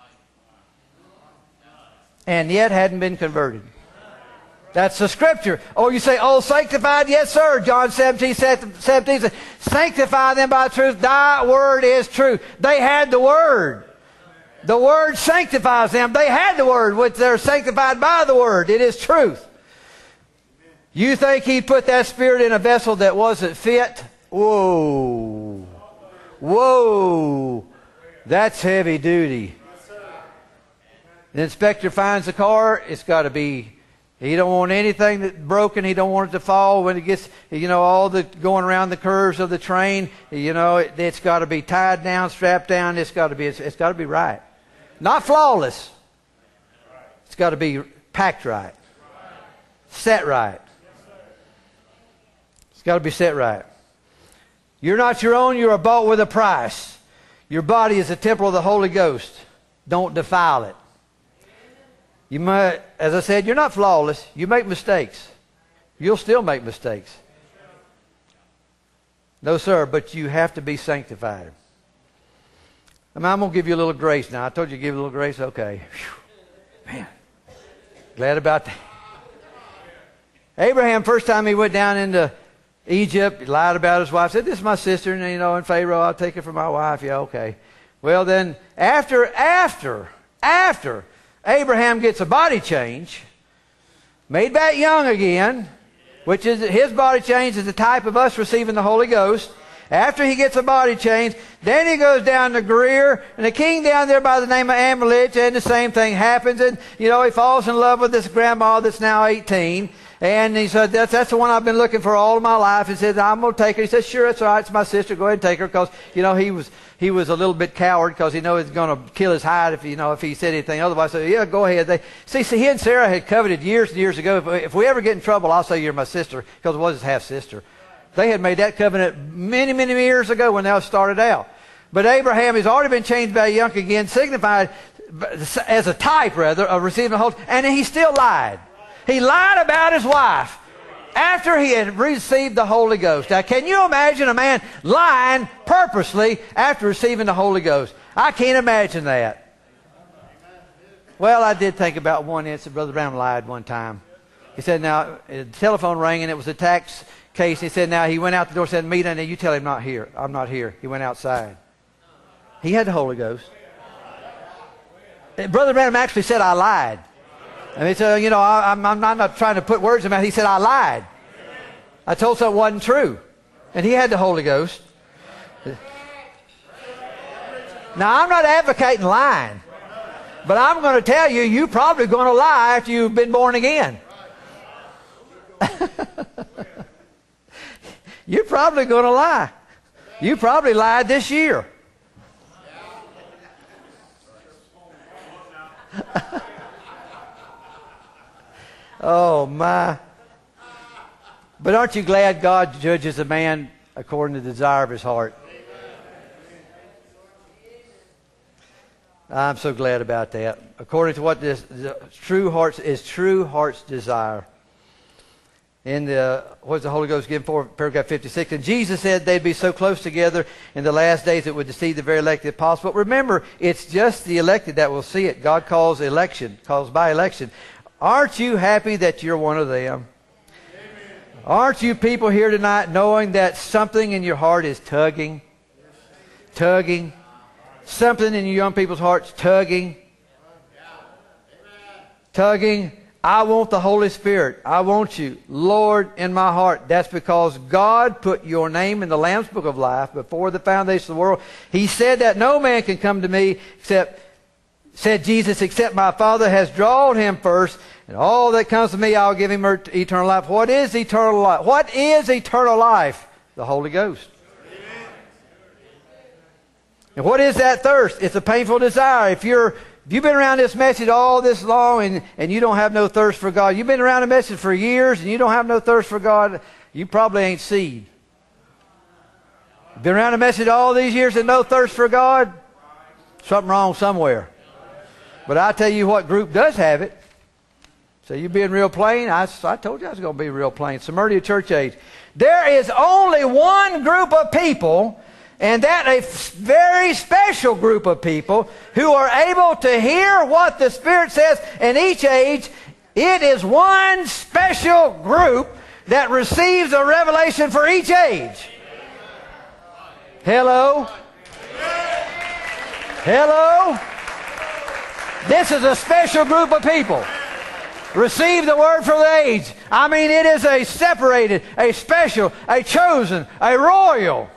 And yet hadn't been converted. That's the scripture. Oh, you say, oh, sanctified? Yes, sir. John 17 says, sanctify them by truth. Thy word is true. They had the word. The word sanctifies them. They had the word, which they're sanctified by the word. It is truth. You think He put that Spirit in a vessel that wasn't fit? Whoa. Whoa. That's heavy duty. The inspector finds the car, it's got to be, he don't want anything that's broken, he don't want it to fall when it gets, all the going around the curves of the train, it's got to be tied down, strapped down, it's got to be right. Not flawless. It's got to be packed right. Set right. It's got to be set right. You're not your own, you are bought with a price. Your body is a temple of the Holy Ghost. Don't defile it. You might, as I said, you're not flawless. You make mistakes. You'll still make mistakes. No, sir, but you have to be sanctified. I'm going to give you a little grace now. I told you to give you a little grace. Okay. Whew. Man, glad about that. Abraham, first time he went down into Egypt, he lied about his wife. Said, this is my sister, and and Pharaoh, I'll take her for my wife. Yeah, okay. Well, then, after Abraham gets a body change, made back young again, which is his body change is the type of us receiving the Holy Ghost. After he gets a body change, then he goes down to Gerar, and a king down there by the name of Amalek, and the same thing happens, and he falls in love with this grandma that's now 18. And he said, that's the one I've been looking for all of my life. He said, I'm going to take her. He said, sure, it's all right. It's my sister. Go ahead and take her. Because, he was a little bit coward because he knows he's going to kill his hide if he said anything otherwise. So, yeah, go ahead. See, he and Sarah had coveted years and years ago. If we ever get in trouble, I'll say you're my sister because it was his half-sister. They had made that covenant many, many years ago when they started out. But Abraham has already been changed back young again, signified as a type, rather, of receiving the Holy Spirit. And he still lied. He lied about his wife after he had received the Holy Ghost. Now, can you imagine a man lying purposely after receiving the Holy Ghost? I can't imagine that. Well, I did think about one instance. Brother Brown lied one time. He said, now, the telephone rang, and it was a tax case. He said, now, he went out the door and said, meet him, and you tell him not here. I'm not here. He went outside. He had the Holy Ghost. Brother Branham actually said, I lied. And he said, I'm not trying to put words in my mouth. He said, I lied. I told something wasn't true. And he had the Holy Ghost. Now, I'm not advocating lying. But I'm going to tell you, you're probably going to lie after you've been born again. You're probably going to lie. You probably lied this year. Oh, my. But aren't you glad God judges a man according to the desire of his heart? I'm so glad about that. According to what this true heart's desire. In what does the Holy Ghost give for? Paragraph 56. And Jesus said they'd be so close together in the last days it would deceive the very elected if possible. But remember, it's just the elected that will see it. God calls by election. Aren't you happy that you're one of them? Amen. Aren't you people here tonight knowing that something in your heart is tugging? Tugging. Something in your young people's hearts tugging. Tugging. I want the Holy Spirit. I want you, Lord, in my heart. That's because God put your name in the Lamb's Book of Life before the foundation of the world. He said that no man can come to me said Jesus, except my Father has drawn him first, and all that comes to me, I'll give him eternal life. What is eternal life? What is eternal life? The Holy Ghost. Amen. And what is that thirst? It's a painful desire. If you've been around this message all this long and you don't have no thirst for God, you've been around the message for years and you don't have no thirst for God, you probably ain't seed. You've been around the message all these years and no thirst for God, something wrong somewhere. But I tell you what group does have it. So you being real plain? I told you I was going to be real plain. Smyrna Church Age. There is only one group of people, and that a very special group of people who are able to hear what the Spirit says in each age. It is one special group that receives a revelation for each age. Hello? Hello? This is a special group of people. Receive the word for the age. I mean, it is a separated, a special, a chosen, a royal.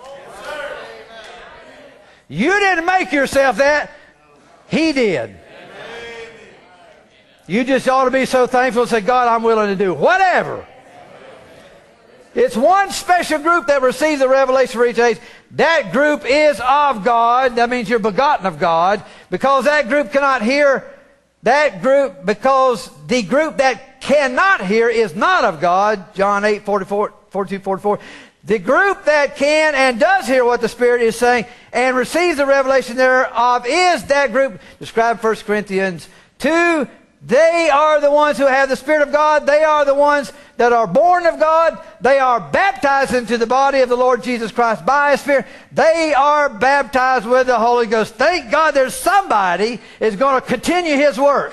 You didn't make yourself that. He did. You just ought to be so thankful and say, God, I'm willing to do whatever. It's one special group that receives the revelation for each age. That group is of God. That means you're begotten of God. Because that group cannot hear. That group, because the group that cannot hear is not of God. John 8, 42, 44. The group that can and does hear what the Spirit is saying and receives the revelation thereof is that group described in 1 Corinthians 2. They are the ones who have the Spirit of God. They are the ones that are born of God. They are baptized into the body of the Lord Jesus Christ by His Spirit. They are baptized with the Holy Ghost. Thank God there's somebody is going to continue His work.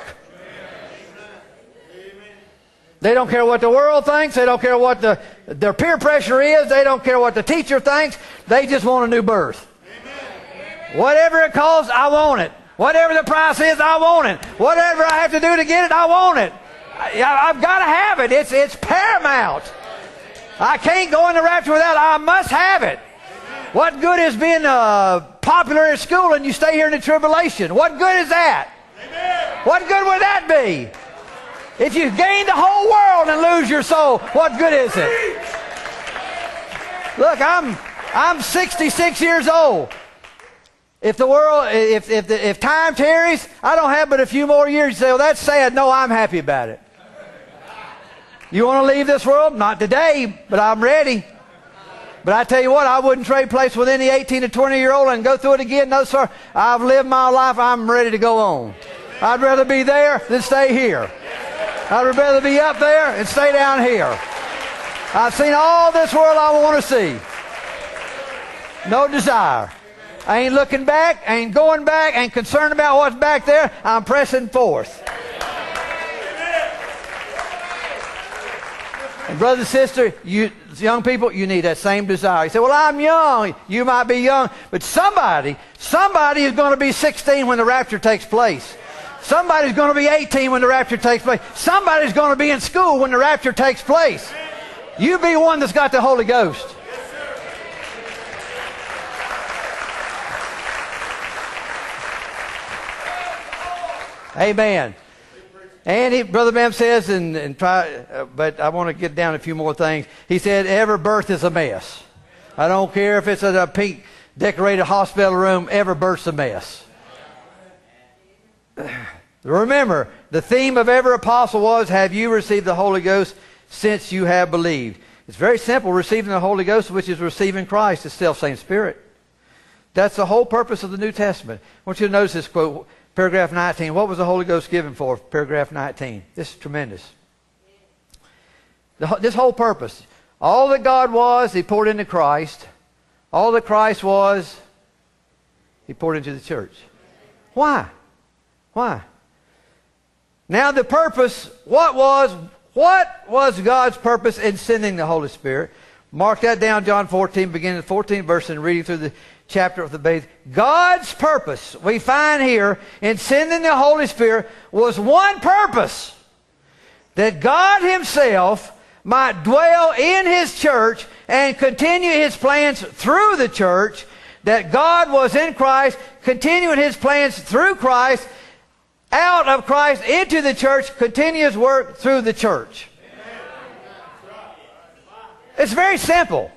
They don't care what the world thinks. They don't care what their peer pressure is. They don't care what the teacher thinks. They just want a new birth. Whatever it costs, I want it. Whatever the price is, I want it. Whatever I have to do to get it, I want it. I've got to have it. It's paramount. I can't go in the rapture without it. I must have it. What good is being popular in school and you stay here in the tribulation? What good is that? What good would that be? If you gain the whole world and lose your soul, what good is it? Look, I'm 66 years old. If the world, if time tarries, I don't have but a few more years. You say, well, that's sad. No, I'm happy about it. You want to leave this world? Not today, but I'm ready. But I tell you what, I wouldn't trade place with any 18 to 20-year-old and go through it again. No, sir. I've lived my life. I'm ready to go on. I'd rather be there than stay here. I'd rather be up there and stay down here. I've seen all this world I want to see. No desire. I ain't looking back, I ain't going back, I ain't concerned about what's back there. I'm pressing forth. And brother and sister, you young people, you need that same desire. You say, well, I'm young. You might be young, but somebody is going to be 16 when the rapture takes place. Somebody's going to be 18 when the rapture takes place. Somebody's going to be in school when the rapture takes place. You be one that's got the Holy Ghost. Amen. And Brother Bam says, but I want to get down a few more things. He said, every birth is a mess. I don't care if it's a pink decorated hospital room, every birth's a mess. Remember, the theme of every apostle was, have you received the Holy Ghost since you have believed? It's very simple. Receiving the Holy Ghost, which is receiving Christ, the self-same Spirit. That's the whole purpose of the New Testament. I want you to notice this quote. Paragraph 19. What was the Holy Ghost given for? Paragraph 19. This is tremendous. This whole purpose. All that God was, He poured into Christ. All that Christ was, He poured into the church. Why? Why? Now the purpose, what was God's purpose in sending the Holy Spirit? Mark that down, John 14, beginning the 14th verse and reading through the chapter of the faith. God's purpose, we find here, in sending the Holy Spirit was one purpose. That God Himself might dwell in His church and continue His plans through the church. That God was in Christ, continuing His plans through Christ, out of Christ into the church, continue His work through the church. It's very simple.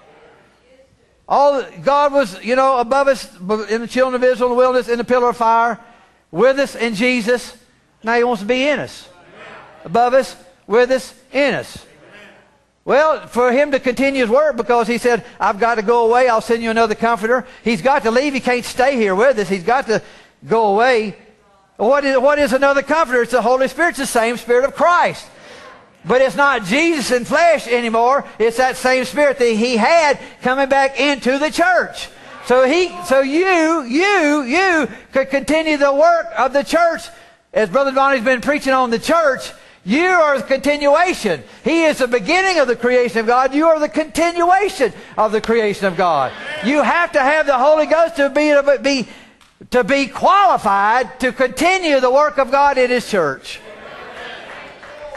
God was, above us in the children of Israel in the wilderness, in the pillar of fire, with us in Jesus. Now He wants to be in us. Above us, with us, in us. Well, for Him to continue His work, because He said, I've got to go away, I'll send you another comforter. He's got to leave, He can't stay here with us. He's got to go away. What is another comforter? It's the Holy Spirit. It's the same Spirit of Christ. But it's not Jesus in flesh anymore. It's that same Spirit that He had coming back into the church. So you could continue the work of the church. As Brother Donnie's been preaching on the church, you are the continuation. He is the beginning of the creation of God. You are the continuation of the creation of God. You have to have the Holy Ghost to be qualified to continue the work of God in His church.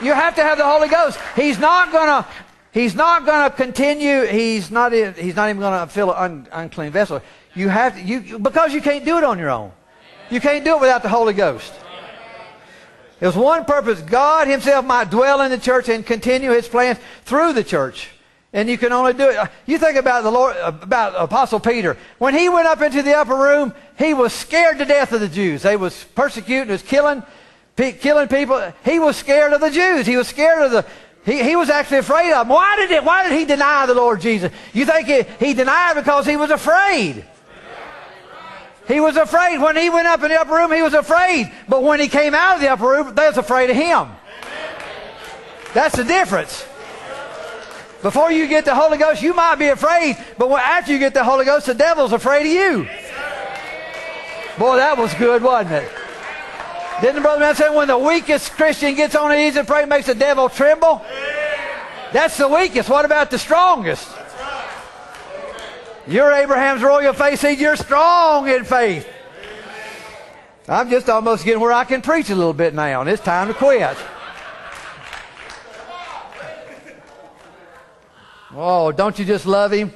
You have to have the Holy Ghost. He's not gonna continue. He's not even gonna fill an unclean vessel. You have to, because you can't do it on your own. You can't do it without the Holy Ghost. There's one purpose. God himself might dwell in the church and continue his plans through the church. And you can only do it. You think about the Lord, about Apostle Peter. When he went up into the upper room, he was scared to death of the Jews. They was persecuting, was killing people. He was scared of the Jews. He was scared of he was actually afraid of them. Why did he deny the Lord Jesus? You think he denied because he was afraid. He was afraid. When he went up in the upper room, he was afraid. But when he came out of the upper room, they was afraid of him. That's the difference. Before you get the Holy Ghost, you might be afraid. But after you get the Holy Ghost, the devil's afraid of you. Boy, that was good, wasn't it? Didn't Brother Man say when the weakest Christian gets on his knees and prays, makes the devil tremble? That's the weakest. What about the strongest? You're Abraham's royal faith seed. You're strong in faith. I'm just almost getting where I can preach a little bit now, and it's time to quit. Oh, don't you just love him?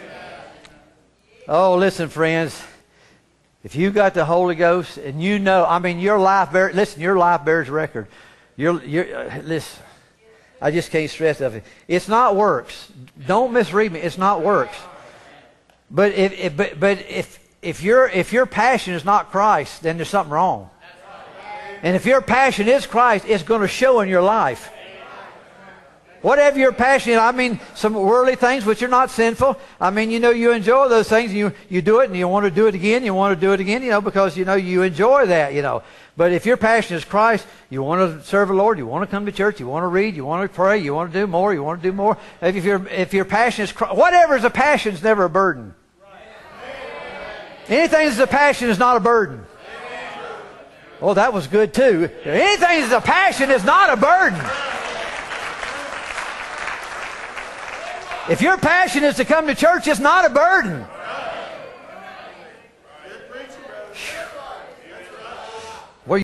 Oh, listen, friends. If you got the Holy Ghost and you know, I mean, your life bears record. Listen, I just can't stress that. It's not works. Don't misread me. It's not works. But if your passion is not Christ, then there's something wrong. And if your passion is Christ, it's going to show in your life. Whatever your passion is, I mean, some worldly things which are not sinful. I mean, you enjoy those things. And you do it and you want to do it again. You want to do it again, because, you enjoy that, But if your passion is Christ, you want to serve the Lord, you want to come to church, you want to read, you want to pray, you want to do more, you want to do more. If your passion is Christ, whatever is a passion is never a burden. Anything that's a passion is not a burden. Oh, that was good too. Anything that's a passion is not a burden. If your passion is to come to church, it's not a burden.